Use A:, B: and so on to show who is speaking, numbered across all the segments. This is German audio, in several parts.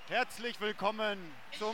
A: Herzlich willkommen zum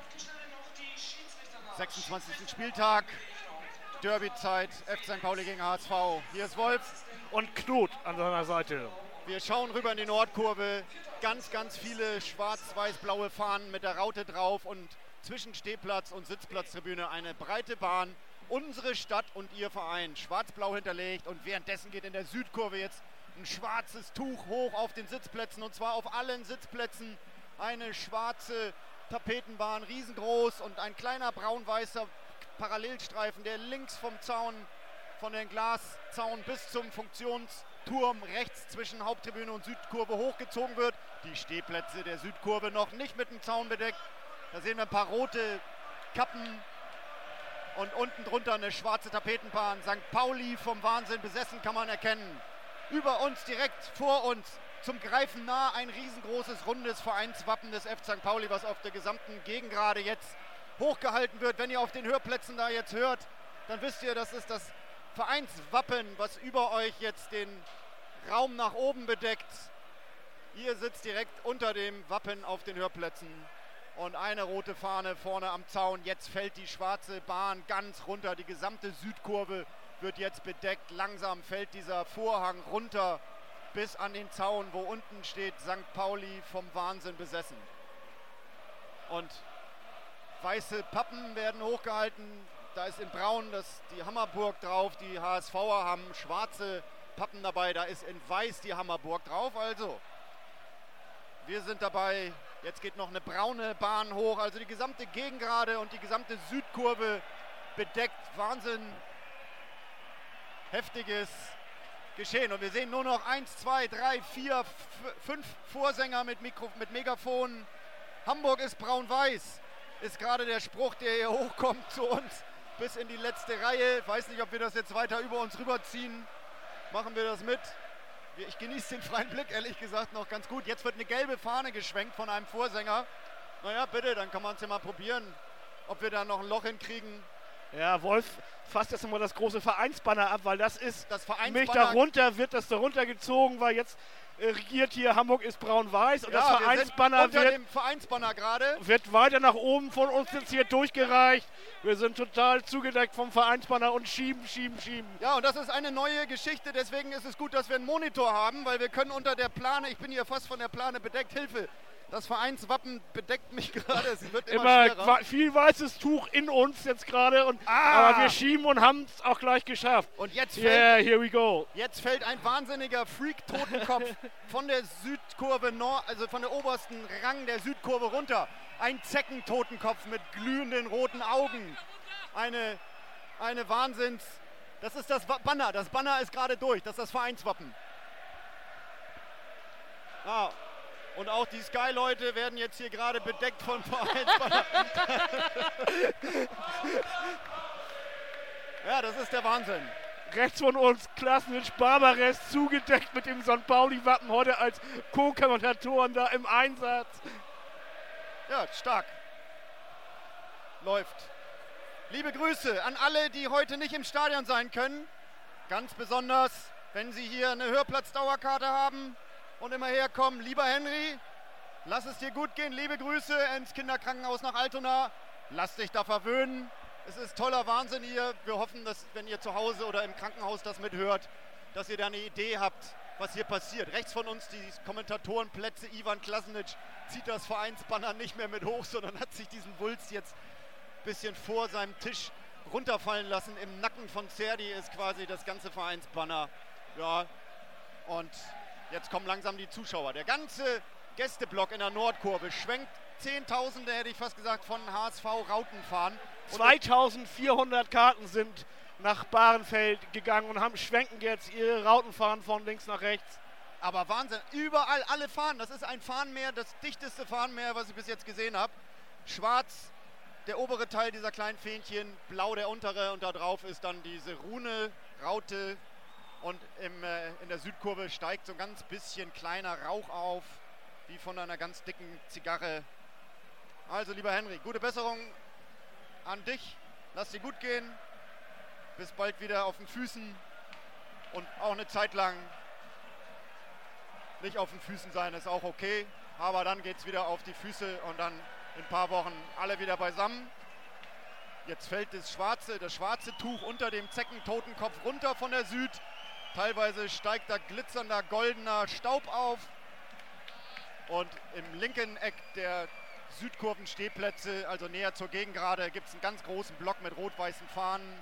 A: 26. Spieltag. Derbyzeit, FC St. Pauli gegen HSV. Hier ist Wolf.
B: Und Knut an seiner Seite.
A: Wir schauen rüber in die Nordkurve. Ganz, ganz viele schwarz-weiß-blaue Fahnen mit der Raute drauf und zwischen Stehplatz und Sitzplatztribüne eine breite Bahn. Unsere Stadt und ihr Verein, schwarz-blau hinterlegt, und währenddessen geht in der Südkurve jetzt ein schwarzes Tuch hoch auf den Sitzplätzen, und zwar auf allen Sitzplätzen eine schwarze Tapetenbahn, riesengroß, und ein kleiner braun-weißer Parallelstreifen, der links vom Zaun, von den Glaszaun bis zum Funktionsturm rechts zwischen Haupttribüne und Südkurve hochgezogen wird. Die Stehplätze der Südkurve noch nicht mit dem Zaun bedeckt. Da sehen wir ein paar rote Kappen und unten drunter eine schwarze Tapetenbahn. St. Pauli vom Wahnsinn besessen, kann man erkennen. Über uns, direkt vor uns, zum Greifen nah, ein riesengroßes, rundes Vereinswappen des FC St. Pauli, was auf der gesamten Gegengrade jetzt hochgehalten wird. Wenn ihr auf den Hörplätzen da jetzt hört, dann wisst ihr, das ist das Vereinswappen, was über euch jetzt den Raum nach oben bedeckt. Ihr sitzt direkt unter dem Wappen auf den Hörplätzen und eine rote Fahne vorne am Zaun. Jetzt fällt die schwarze Bahn ganz runter. Die gesamte Südkurve wird jetzt bedeckt. Langsam fällt dieser Vorhang runter bis an den Zaun, wo unten steht St. Pauli vom Wahnsinn besessen. Und weiße Pappen werden hochgehalten. Da ist in Braun die Hammerburg drauf. Die HSVer haben schwarze Pappen dabei. Da ist in Weiß die Hammerburg drauf. Also, wir sind dabei. Jetzt geht noch eine braune Bahn hoch. Also die gesamte Gegengrade und die gesamte Südkurve bedeckt. Wahnsinn. Heftiges Geschehen. Und wir sehen nur noch 1, 2, 3, 4, 5 Vorsänger mit Megafonen. Hamburg ist braun-weiß. Ist gerade der Spruch, der hier hochkommt zu uns bis in die letzte Reihe. Ich weiß nicht, ob wir das jetzt weiter über uns rüberziehen. Machen wir das mit. Ich genieße den freien Blick, ehrlich gesagt, noch ganz gut. Jetzt wird eine gelbe Fahne geschwenkt von einem Vorsänger. Naja, bitte, dann kann man es ja mal probieren, ob wir da noch ein Loch hinkriegen.
B: Ja, Wolf fasst jetzt nochmal das große Vereinsbanner ab, weil das ist
A: das Vereinsbanner.
B: Nämlich darunter wird das darunter gezogen, weil jetzt regiert hier Hamburg ist braun-weiß, und
A: ja,
B: das Vereinsbanner
A: unter dem Vereinsbanner gerade.
B: Wird weiter nach oben von uns jetzt hier durchgereicht. Wir sind total zugedeckt vom Vereinsbanner und schieben.
A: Ja, und das ist eine neue Geschichte, deswegen ist es gut, dass wir einen Monitor haben, weil wir können unter der Plane, ich bin hier fast von der Plane bedeckt, Hilfe. Das Vereinswappen bedeckt mich gerade, es wird immer schwerer.
B: Viel weißes Tuch in uns jetzt gerade, aber wir schieben und haben es auch gleich geschafft.
A: Und jetzt
B: here we go.
A: Jetzt fällt ein wahnsinniger Freak-Totenkopf von der Südkurve, also von der obersten Rang der Südkurve runter. Ein Zeckentotenkopf mit glühenden roten Augen. Eine Wahnsinns... Das ist das Banner. Das Banner ist gerade durch. Das ist das Vereinswappen. Ah. Und auch die Sky-Leute werden jetzt hier gerade bedeckt von Vereinsbanner. Ja, das ist der Wahnsinn.
B: Rechts von uns Klasnitsch Barbares zugedeckt mit dem St. Pauli-Wappen, heute als Co-Kommentatoren da im Einsatz.
A: Ja, stark. Läuft. Liebe Grüße an alle, die heute nicht im Stadion sein können. Ganz besonders, wenn Sie hier eine Hörplatz-Dauerkarte haben und immer herkommen. Lieber Henry, lass es dir gut gehen. Liebe Grüße ins Kinderkrankenhaus nach Altona. Lass dich da verwöhnen. Es ist toller Wahnsinn hier. Wir hoffen, dass, wenn ihr zu Hause oder im Krankenhaus das mithört, dass ihr da eine Idee habt, was hier passiert. Rechts von uns die Kommentatorenplätze. Ivan Klasnitsch zieht das Vereinsbanner nicht mehr mit hoch, sondern hat sich diesen Wulst jetzt ein bisschen vor seinem Tisch runterfallen lassen. Im Nacken von Zerdi ist quasi das ganze Vereinsbanner. Ja, und jetzt kommen langsam die Zuschauer. Der ganze Gästeblock in der Nordkurve schwenkt Zehntausende, hätte ich fast gesagt, von HSV Rautenfahnen.
B: 2400 Karten sind nach Bahrenfeld gegangen und schwenken jetzt ihre Rautenfahnen von links nach rechts.
A: Aber Wahnsinn, überall alle Fahnen. Das ist ein Fahnenmeer, das dichteste Fahnenmeer, was ich bis jetzt gesehen habe. Schwarz der obere Teil dieser kleinen Fähnchen, blau der untere, und da drauf ist dann diese Rune, Raute. Und in der Südkurve steigt so ein ganz bisschen kleiner Rauch auf, wie von einer ganz dicken Zigarre. Also, lieber Henry, gute Besserung an dich. Lass dir gut gehen. Bis bald wieder auf den Füßen. Und auch eine Zeit lang nicht auf den Füßen sein, ist auch okay. aber dann geht es wieder auf die Füße und dann in ein paar Wochen alle wieder beisammen. Jetzt fällt das schwarze Tuch unter dem Zeckentotenkopf runter von der Süd. Teilweise steigt da glitzernder goldener Staub auf. Und im linken Eck der Südkurvenstehplätze, also näher zur Gegengrade, gibt es einen ganz großen Block mit rot-weißen Fahnen.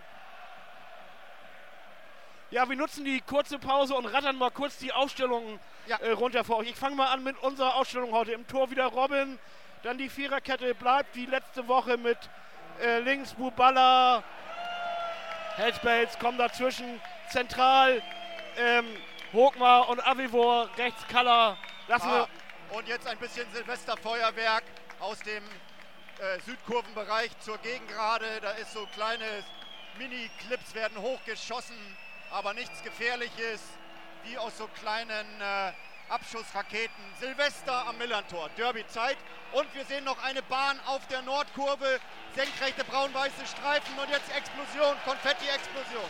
B: Ja, wir nutzen die kurze Pause und rattern mal kurz die Aufstellungen runter vor euch. Ich fange mal an mit unserer Ausstellung heute. Im Tor wieder Robin, dann die Viererkette bleibt wie letzte Woche mit links Buballa, Helsbels kommen dazwischen, zentral Hochmar und Avivor, rechts Kalla.
A: Und jetzt ein bisschen Silvesterfeuerwerk aus dem Südkurvenbereich zur Gegengrade. Da ist so kleine Mini-Clips werden hochgeschossen, aber nichts Gefährliches, wie aus so kleinen Abschussraketen. Silvester am Millerntor, Derby-Zeit. Und wir sehen noch eine Bahn auf der Nordkurve, senkrechte braun-weiße Streifen und jetzt Explosion, Konfetti-Explosion.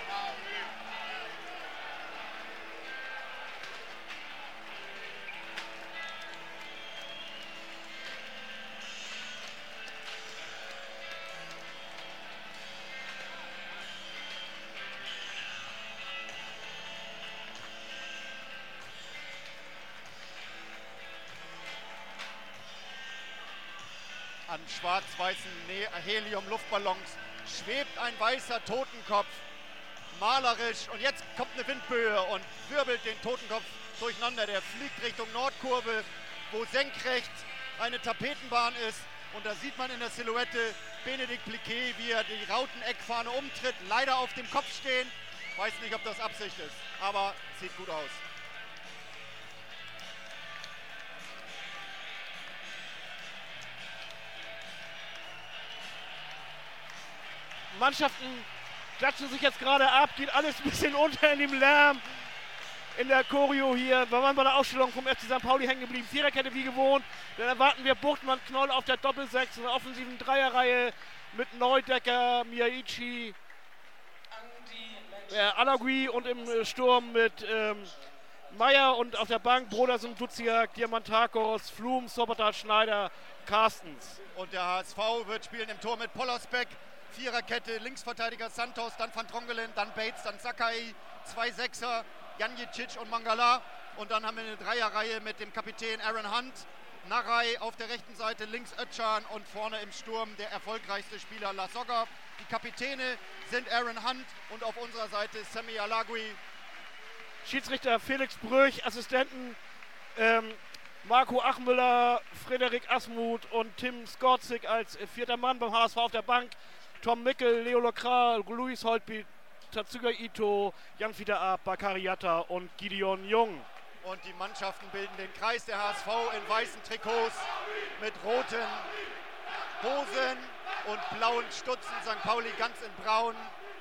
A: An schwarz-weißen Helium-Luftballons schwebt ein weißer Totenkopf, malerisch. Und jetzt kommt eine Windböe und wirbelt den Totenkopf durcheinander. Der fliegt Richtung Nordkurve, wo senkrecht eine Tapetenbahn ist. Und da sieht man in der Silhouette Benedikt Pliquet, wie er die Rauteneckfahne umtritt, leider auf dem Kopf stehen. Weiß nicht, ob das Absicht ist, aber sieht gut aus.
B: Mannschaften klatschen sich jetzt gerade ab, geht alles ein bisschen unter in dem Lärm in der Choreo hier. Wir waren bei der Ausstellung vom FC St. Pauli hängen geblieben. Viererkette wie gewohnt. Dann erwarten wir Buchtmann, Knoll auf der Doppelsechs, in der offensiven Dreierreihe mit Neudecker, Miyaichi, Alagui und im Sturm mit Meier und auf der Bank Brodersen, Duziak, Diamantakos, Flum, Sobotta, Schneider, Carstens.
A: Und der HSV wird spielen im Tor mit Pollersbeck. Viererkette, Linksverteidiger Santos, dann Van Drongelen, dann Bates, dann Sakai, zwei Sechser, Janjicic und Mangala. Und dann haben wir eine Dreierreihe mit dem Kapitän Aaron Hunt, Narei auf der rechten Seite, links Özcan und vorne im Sturm der erfolgreichste Spieler Lasogga. Die Kapitäne sind Aaron Hunt und auf unserer Seite Semi Alagui.
B: Schiedsrichter Felix Brüch, Assistenten Marco Achmüller, Frederik Asmuth und Tim Skorzig als vierter Mann beim HSV auf der Bank. Tom Mickel, Leo Lokral, Luis Holtby, Tatsuga Ito, Jan-Fieder Ab, Bakari Yatta und Gideon Jung.
A: Und die Mannschaften bilden den Kreis. Der HSV in weißen Trikots mit roten Hosen und blauen Stutzen. St. Pauli ganz in braun.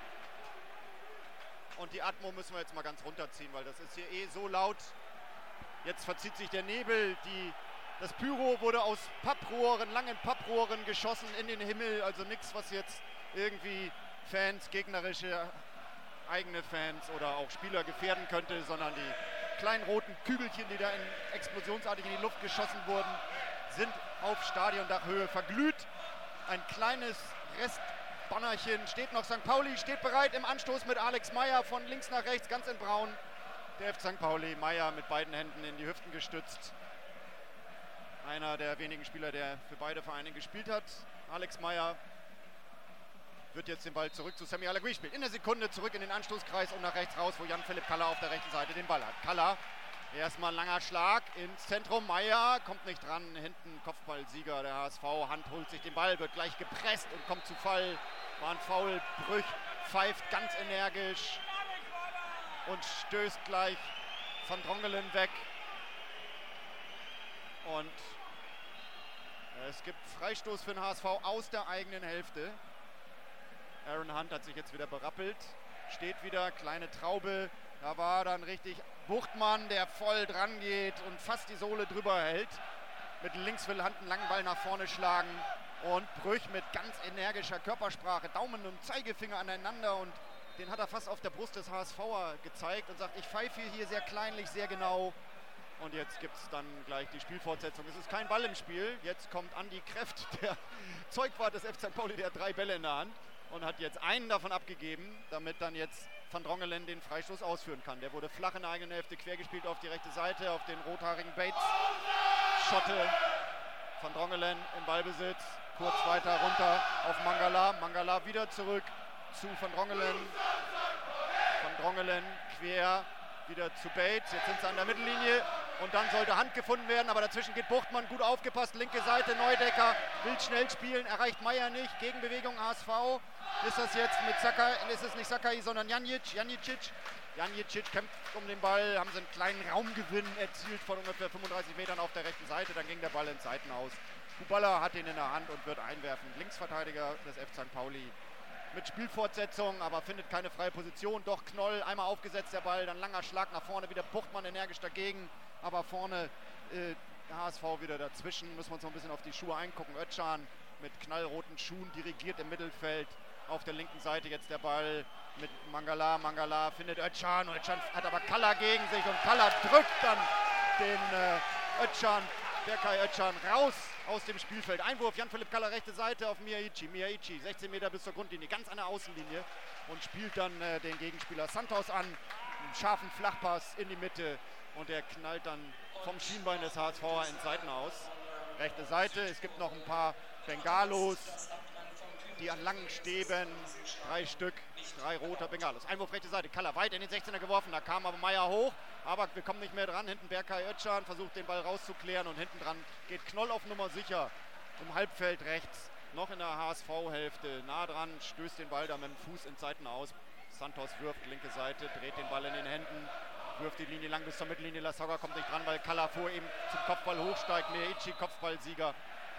A: Und die Atmo müssen wir jetzt mal ganz runterziehen, weil das ist hier eh so laut. Jetzt verzieht sich der Nebel. Das Pyro wurde aus Papprohren, langen Papprohren geschossen in den Himmel. Also nichts, was jetzt irgendwie Fans, gegnerische eigene Fans oder auch Spieler gefährden könnte, sondern die kleinen roten Kügelchen, die da explosionsartig in die Luft geschossen wurden, sind auf Stadiondachhöhe verglüht. Ein kleines Restbannerchen steht noch. St. Pauli steht bereit im Anstoß mit Alex Meier von links nach rechts, ganz in braun. Der FC St. Pauli, Meier mit beiden Händen in die Hüften gestützt. Einer der wenigen Spieler, der für beide Vereine gespielt hat. Alex Meier wird jetzt den Ball zurück zu Semi Alagui spielen. In der Sekunde zurück in den Anstoßkreis und nach rechts raus, wo Jan-Philipp Kalla auf der rechten Seite den Ball hat. Kalla, erstmal langer Schlag ins Zentrum. Meier kommt nicht dran. Hinten Kopfballsieger der HSV. Hand holt sich den Ball, wird gleich gepresst und kommt zu Fall. War ein Foul. Brüch pfeift ganz energisch und stößt gleich Van Drongelen weg. Und es gibt Freistoß für den HSV aus der eigenen Hälfte. Aaron Hunt hat sich jetzt wieder berappelt, steht wieder, kleine Traube. Da war dann richtig Buchtmann, der voll dran geht und fast die Sohle drüber hält. Mit links will Hunt einen langen Ball nach vorne schlagen. Und Brüch mit ganz energischer Körpersprache, Daumen und Zeigefinger aneinander. Und den hat er fast auf der Brust des HSVer gezeigt und sagt, ich pfeife hier sehr kleinlich, sehr genau. Und jetzt gibt es dann gleich die Spielfortsetzung. Es ist kein Ball im Spiel. Jetzt kommt Andi Kreft, der Zeugwart des FC St. Pauli, der hat 3 Bälle in der Hand und hat jetzt einen davon abgegeben, damit dann jetzt Van Drongelen den Freistoß ausführen kann. Der wurde flach in der eigenen Hälfte quer gespielt auf die rechte Seite, auf den rothaarigen Bates. Schotte, Van Drongelen im Ballbesitz, kurz weiter runter auf Mangala. Mangala wieder zurück zu Van Drongelen. Van Drongelen quer wieder zu Bates. Jetzt sind sie an der Mittellinie und dann sollte Hand gefunden werden, aber dazwischen geht Buchtmann, gut aufgepasst, linke Seite, Neudecker will schnell spielen, erreicht Meier nicht, Gegenbewegung HSV. Ist das jetzt mit Sakai, ist es nicht Sakai, sondern Janjic kämpft um den Ball, haben sie einen kleinen Raumgewinn erzielt von ungefähr 35 Metern auf der rechten Seite, dann ging der Ball ins Seitenhaus. Kubala hat ihn in der Hand und wird einwerfen. Linksverteidiger des FC St. Pauli mit Spielfortsetzung, aber findet keine freie Position. Doch Knoll, einmal aufgesetzt der Ball, dann langer Schlag nach vorne, wieder Buchtmann energisch dagegen, aber vorne der HSV wieder dazwischen. Müssen wir uns noch ein bisschen auf die Schuhe eingucken. Özcan mit knallroten Schuhen dirigiert im Mittelfeld. Auf der linken Seite jetzt der Ball mit Mangala. Mangala findet Özcan. Özcan hat aber Kalla gegen sich und Kalla drückt dann den Özcan, Berkay Özcan raus aus dem Spielfeld. Einwurf, Jan-Philipp Kalla, rechte Seite auf Miyaichi. Miyaichi, 16 Meter bis zur Grundlinie, ganz an der Außenlinie und spielt dann den Gegenspieler Santos an. Einen scharfen Flachpass in die Mitte und der knallt dann vom Schienbein des HSV ins Seitenhaus. Rechte Seite, es gibt noch ein paar Bengalos, die an langen Stäben, 3 Stück, 3 roter Bengalos. Einwurf rechte Seite, Kalla weit in den 16er geworfen, da kam aber Meier hoch, aber wir kommen nicht mehr dran. Hinten Berkay Özcan versucht den Ball rauszuklären und hinten dran geht Knoll auf Nummer sicher im Halbfeld rechts, noch in der HSV-Hälfte, nah dran, stößt den Ball da mit dem Fuß ins Seitenhaus. Santos wirft linke Seite, dreht den Ball in den Händen, wirft die Linie lang bis zur Mittellinie. Lasogga kommt nicht dran, weil Kalla vor ihm zum Kopfball hochsteigt. Miyaichi, Kopfballsieger.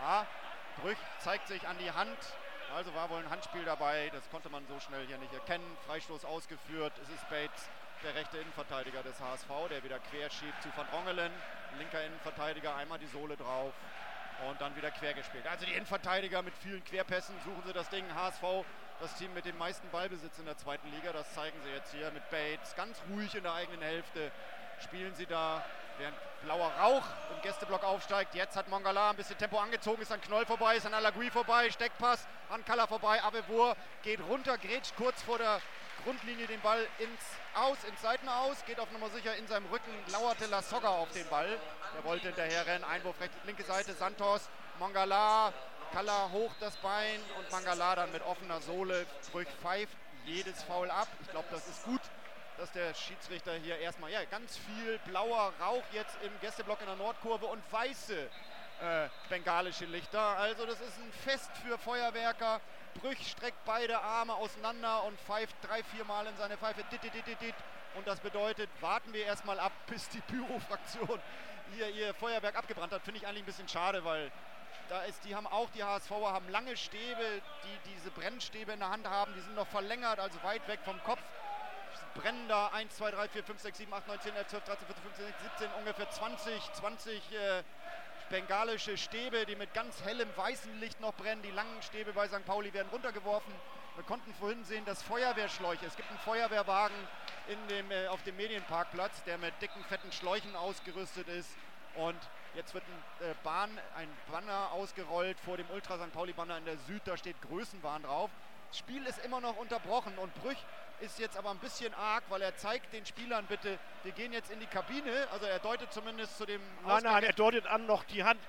A: Brüch zeigt sich an die Hand. Also war wohl ein Handspiel dabei. Das konnte man so schnell hier nicht erkennen. Freistoß ausgeführt. Es ist Bates, der rechte Innenverteidiger des HSV, der wieder quer schiebt zu Van Drongelen. Linker Innenverteidiger, einmal die Sohle drauf. Und dann wieder quer gespielt. Also die Innenverteidiger mit vielen Querpässen suchen sie das Ding. HSV, das Team mit dem meisten Ballbesitz in der zweiten Liga. Das zeigen sie jetzt hier mit Bates. Ganz ruhig in der eigenen Hälfte spielen sie da. Während blauer Rauch im Gästeblock aufsteigt. Jetzt hat Mangala ein bisschen Tempo angezogen. Ist an Knoll vorbei, ist an Alagui vorbei. Steckpass an Kalla vorbei. Abevur geht runter, grätscht kurz vor der Grundlinie den Ball ins Seitenaus. Geht auf Nummer sicher in seinem Rücken. Lauerte Lasogga auf den Ball. Der wollte hinterher rennen. Einwurf linke Seite. Santos, Mangala, Kalla hoch das Bein und Mangala dann mit offener Sohle. Brüch pfeift jedes Foul ab. Ich glaube, das ist gut, dass der Schiedsrichter hier erstmal, ganz viel blauer Rauch jetzt im Gästeblock in der Nordkurve und weiße bengalische Lichter. Also das ist ein Fest für Feuerwerker. Brüch streckt beide Arme auseinander und pfeift 3-4 Mal in seine Pfeife. Und das bedeutet, warten wir erstmal ab, bis die Pyro-Fraktion hier ihr Feuerwerk abgebrannt hat. Finde ich eigentlich ein bisschen schade, weil die HSVer haben lange Stäbe, die diese Brennstäbe in der Hand haben. Die sind noch verlängert, also weit weg vom Kopf. Brennen da 1, 2, 3, 4, 5, 6, 7, 8, 9, 10, 11, 12, 13, 14, 15, 16, 17, ungefähr 20 bengalische Stäbe, die mit ganz hellem weißem Licht noch brennen. Die langen Stäbe bei St. Pauli werden runtergeworfen. Wir konnten vorhin sehen, dass Feuerwehrschläuche, es gibt einen Feuerwehrwagen auf dem Medienparkplatz, der mit dicken, fetten Schläuchen ausgerüstet ist. Und jetzt wird ein Banner ausgerollt vor dem Ultra St. Pauli-Banner in der Süd, da steht Größenwahn drauf. Das Spiel ist immer noch unterbrochen und Brüch ist jetzt aber ein bisschen arg, weil er zeigt den Spielern bitte, wir gehen jetzt in die Kabine. Also er deutet zumindest zu dem
B: Nein, er deutet an, noch die Hand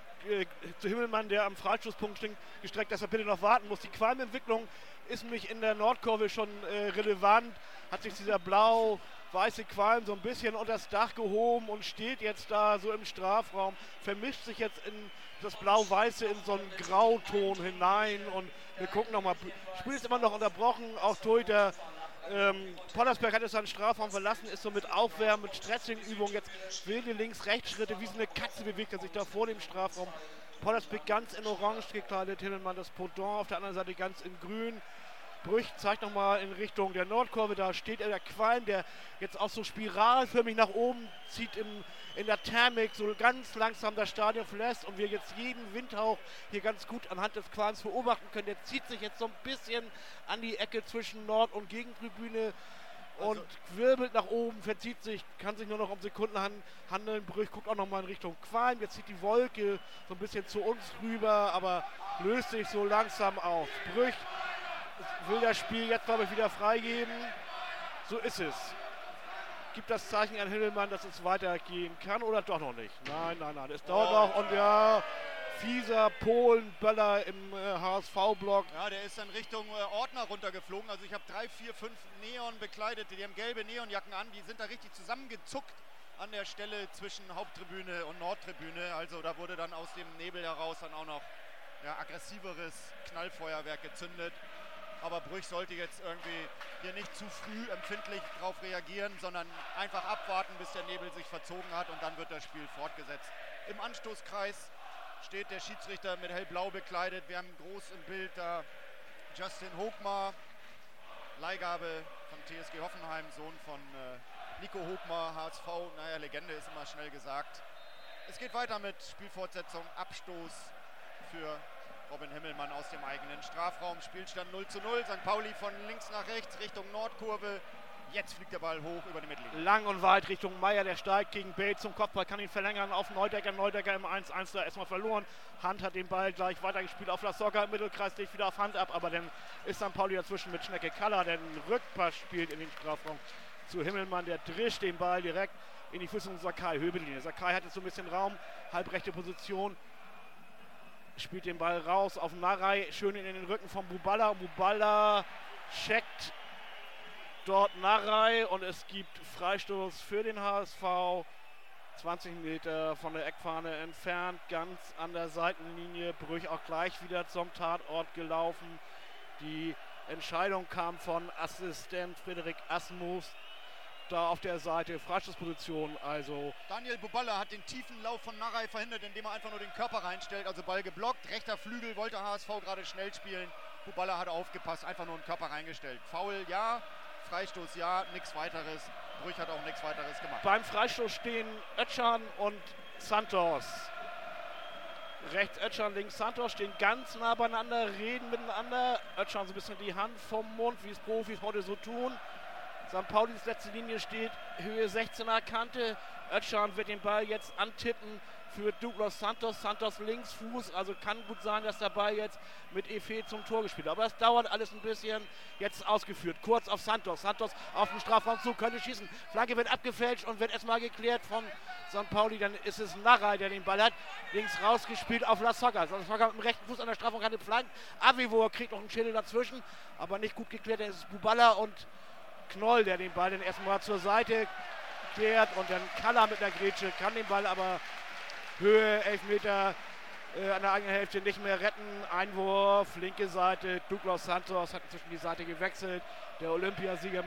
B: zu Himmelmann, der am Freistoßpunkt gestreckt, dass er bitte noch warten muss. Die Qualmentwicklung ist nämlich in der Nordkurve schon relevant. Hat sich dieser blau-weiße Qualm so ein bisschen unter das Dach gehoben und steht jetzt da so im Strafraum. Vermischt sich jetzt in das Blau-Weiße in so einen Grauton hinein. Und wir gucken nochmal. Das Spiel ist immer noch unterbrochen. Auch Torhüter Pollersberg hat jetzt seinen Strafraum verlassen, ist so mit Aufwärmen, mit Stretching-Übungen, jetzt wilde Links-Rechts-Schritte, wie so eine Katze bewegt er sich da vor dem Strafraum. Pollersberg ganz in Orange gekleidet, Himmelmann das Pendant, auf der anderen Seite ganz in Grün. Brüch zeigt nochmal in Richtung der Nordkurve, da steht der Qualm, der jetzt auch so spiralförmig nach oben zieht in der Thermik, so ganz langsam das Stadion verlässt und wir jetzt jeden Windhauch hier ganz gut anhand des Qualms beobachten können. Der zieht sich jetzt so ein bisschen an die Ecke zwischen Nord- und Gegentribüne und wirbelt nach oben, verzieht sich, kann sich nur noch um Sekunden handeln. Brüch guckt auch nochmal in Richtung Qualm. Jetzt zieht die Wolke so ein bisschen zu uns rüber, aber löst sich so langsam auf. Brüch will das Spiel jetzt, glaube ich, wieder freigeben. So ist es. Gibt das Zeichen an Himmelmann, dass es weitergehen kann oder doch noch nicht? Nein, es dauert noch und ja, fieser Polenböller im HSV-Block.
A: Ja, der ist dann Richtung Ordner runtergeflogen. Also ich habe 3, 4, 5 Neon-Bekleidete, die haben gelbe Neonjacken an, die sind da richtig zusammengezuckt an der Stelle zwischen Haupttribüne und Nordtribüne. Also da wurde dann aus dem Nebel heraus dann auch noch aggressiveres Knallfeuerwerk gezündet. Aber Brüch sollte jetzt irgendwie hier nicht zu früh empfindlich darauf reagieren, sondern einfach abwarten, bis der Nebel sich verzogen hat und dann wird das Spiel fortgesetzt. Im Anstoßkreis steht der Schiedsrichter mit hellblau bekleidet. Wir haben groß im Bild da Justin Hochmar, Leihgabe von TSG Hoffenheim, Sohn von Nico Hochmar, HSV. Naja, Legende ist immer schnell gesagt. Es geht weiter mit Spielfortsetzung, Abstoß für Robin Himmelmann aus dem eigenen Strafraum. Spielstand 0:0. St. Pauli von links nach rechts Richtung Nordkurve. Jetzt fliegt der Ball hoch über die Mittellinie.
B: Lang und weit Richtung Meier, der steigt gegen Bates zum Kopfball, kann ihn verlängern auf Neudecker. Neudecker im 1:1 da erstmal verloren. Hand hat den Ball gleich weitergespielt auf Lasogga im Mittelkreis, legt wieder auf Hand ab, aber dann ist St. Pauli dazwischen mit Schnecke Kaller, der den Rückpass spielt in den Strafraum zu Himmelmann. Der drischt den Ball direkt in die Füße von Sakai, Höbellinie. Sakai hat jetzt so ein bisschen Raum, halbrechte Position. Spielt den Ball raus auf Narei, schön in den Rücken von Buballa. Buballa checkt dort Narei und es gibt Freistoß für den HSV. 20 Meter von der Eckfahne entfernt, ganz an der Seitenlinie. Brüch auch gleich wieder zum Tatort gelaufen. Die Entscheidung kam von Assistent Frederik Asmus. Da auf der Seite, Freistoßposition, also.
A: Daniel Buballa hat den tiefen Lauf von Narei verhindert, indem er einfach nur den Körper reinstellt, also Ball geblockt. Rechter Flügel wollte HSV gerade schnell spielen. Buballa hat aufgepasst, einfach nur den Körper reingestellt. Foul ja, Freistoß ja, nichts weiteres. Brüch hat auch nichts weiteres gemacht.
B: Beim Freistoß stehen Özcan und Santos. Rechts Özcan, links Santos stehen ganz nah beieinander, reden miteinander. Özcan so ein bisschen die Hand vom Mund, wie es Profis heute so tun. St. Paulis letzte Linie steht, Höhe 16er Kante. Özcan wird den Ball jetzt antippen für Douglas Santos. Santos Linksfuß, also kann gut sein, dass der Ball jetzt mit Efe zum Tor gespielt hat. Aber es dauert alles ein bisschen, jetzt ausgeführt. Kurz auf Santos. Santos auf den Strafraum zu, könnte schießen. Flanke wird abgefälscht und wird erstmal geklärt von St. Pauli. Dann ist es Narei, der den Ball hat. Links rausgespielt auf Lasogga. Lasogga mit dem rechten Fuß an der Strafraumkante flankt. Avivor kriegt noch einen Schädel dazwischen, aber nicht gut geklärt. Dann ist es Buballa und Knoll, der den Ball dann erstmal zur Seite klärt und dann Kaller mit der Grätsche, kann den Ball aber Höhe 11 Meter an der eigenen Hälfte nicht mehr retten. Einwurf, linke Seite, Douglas Santos hat inzwischen die Seite gewechselt. Der Olympiasieger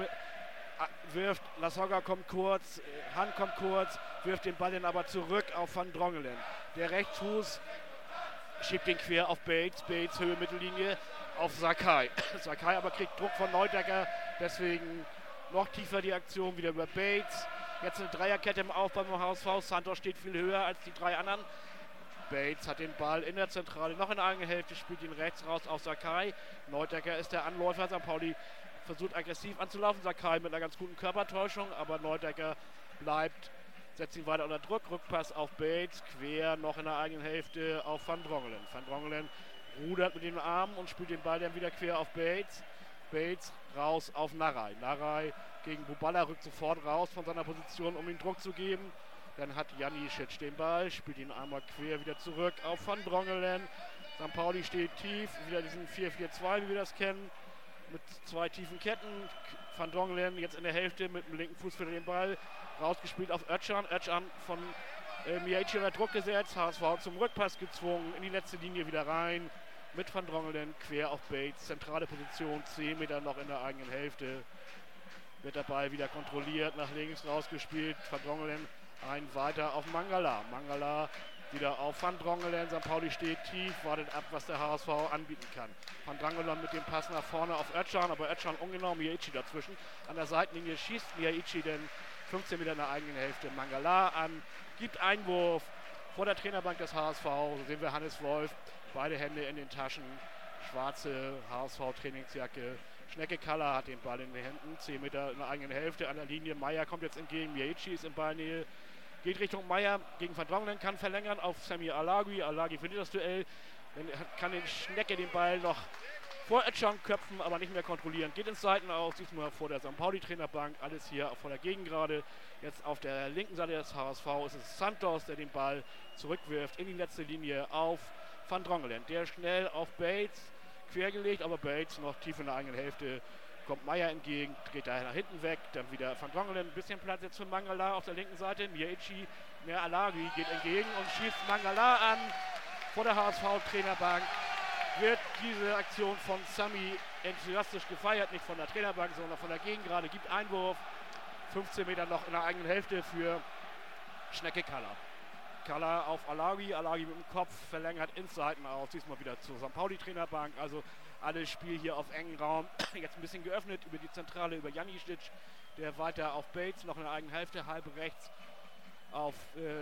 B: wirft, Lasogga kommt kurz, Hand kommt kurz, wirft den Ball dann aber zurück auf Van Drongelen. Der Rechtsfuß schiebt den quer auf Bates, Bates Höhe Mittellinie auf Sakai. Sakai aber kriegt Druck von Neudecker, deswegen noch tiefer die Aktion wieder über Bates. Jetzt eine Dreierkette im Aufbau beim HSV. Santos steht viel höher als die drei anderen. Bates hat den Ball in der Zentrale, noch in der eigenen Hälfte, spielt ihn rechts raus auf Sakai. Neudecker ist der Anläufer. St. Pauli versucht aggressiv anzulaufen. Sakai mit einer ganz guten Körpertäuschung, aber Neudecker bleibt, setzt ihn weiter unter Druck. Rückpass auf Bates, quer noch in der eigenen Hälfte auf Van Drongelen. Van Drongelen rudert mit den Armen und spielt den Ball dann wieder quer auf Bates. Bates raus auf Narei. Narei gegen Buballa rückt sofort raus von seiner Position, um ihm Druck zu geben. Dann hat Janicic den Ball, spielt ihn einmal quer wieder zurück auf Van Drongelen. St. Pauli steht tief, wieder diesen 4-4-2, wie wir das kennen, mit zwei tiefen Ketten. Van Drongelen jetzt in der Hälfte mit dem linken Fuß für den Ball, rausgespielt auf Özcan. Özcan von Miyachi unter Druck gesetzt, HSV zum Rückpass gezwungen, in die letzte Linie wieder rein. Mit Van Drongelen quer auf Bates, zentrale Position, 10 Meter noch in der eigenen Hälfte. Wird der Ball wieder kontrolliert, nach links rausgespielt. Van Drongelen ein weiter auf Mangala. Mangala wieder auf Van Drongelen. St. Pauli steht tief, wartet ab, was der HSV anbieten kann. Van Drongelen mit dem Pass nach vorne auf Özcan, aber Özcan ungenau, Miyachi dazwischen. An der Seitenlinie schießt Miyachi denn 15 Meter in der eigenen Hälfte Mangala an. Gibt Einwurf vor der Trainerbank des HSV. So sehen wir Hannes Wolf. Beide Hände in den Taschen, schwarze HSV-Trainingsjacke, Schnecke Kalla hat den Ball in den Händen, 10 Meter in der eigenen Hälfte an der Linie. Meier kommt jetzt entgegen, Miaichi ist in Ballnähe, geht Richtung Meier gegen Van Drongelen, kann verlängern auf Sami Alagui. Alagui findet das Duell, kann den Schnecke den Ball noch vor Ötschan köpfen, aber nicht mehr kontrollieren. Geht ins Seitenaus, diesmal vor der St. Pauli-Trainerbank, alles hier vor der Gegengrade. Jetzt auf der linken Seite des HSV ist es Santos, der den Ball zurückwirft in die letzte Linie auf Van Drongelen. Der schnell auf Bates quergelegt, aber Bates noch tief in der eigenen Hälfte. Kommt Meier entgegen, dreht daher nach hinten weg, dann wieder Van Drongelen, ein bisschen Platz jetzt für Mangala auf der linken Seite. Miaichi, Alagui geht entgegen und schießt Mangala an. Vor der HSV-Trainerbank wird diese Aktion von Sami enthusiastisch gefeiert, nicht von der Trainerbank, sondern von der Gegengrade. Gibt Einwurf, 15 Meter noch in der eigenen Hälfte für Schnecke Kalla. Kalla auf Alagui, Alagui mit dem Kopf verlängert ins Seitenaus, diesmal wieder zur St. Pauli-Trainerbank. Also alles Spiel hier auf engen Raum. Jetzt ein bisschen geöffnet über die Zentrale, über Janicic, der weiter auf Bates, noch in der eigenen Hälfte, halb rechts auf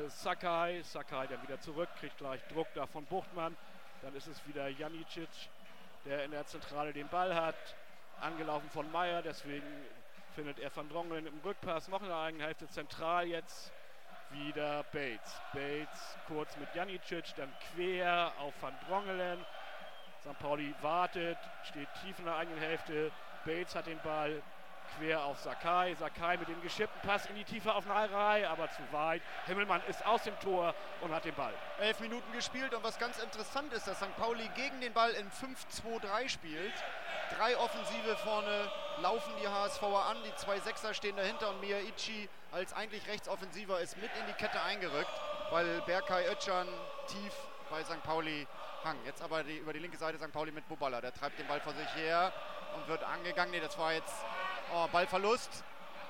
B: Sakai. Sakai dann wieder zurück, kriegt gleich Druck da von Buchtmann. Dann ist es wieder Janicic, der in der Zentrale den Ball hat. Angelaufen von Meier, deswegen findet er Van Drongelen im Rückpass. Noch in der eigenen Hälfte zentral jetzt wieder Bates. Bates kurz mit Janicic, dann quer auf Van Drongelen. St. Pauli wartet, steht tief in der eigenen Hälfte. Bates hat den Ball quer auf Sakai. Sakai mit dem geschippten Pass in die Tiefe auf Nalrei, aber zu weit. Himmelmann ist aus dem Tor und hat den Ball.
A: 11 Minuten gespielt und was ganz interessant ist, dass St. Pauli gegen den Ball in 5-2-3 spielt. 3 Offensive vorne laufen die HSVer an, die 2 Sechser stehen dahinter und Miaichi als eigentlich Rechtsoffensiver ist mit in die Kette eingerückt, weil Berkay Özcan tief bei St. Pauli hang. Jetzt aber über die linke Seite St. Pauli mit Buballa, der treibt den Ball vor sich her und wird angegangen. Nee, das war jetzt Ballverlust.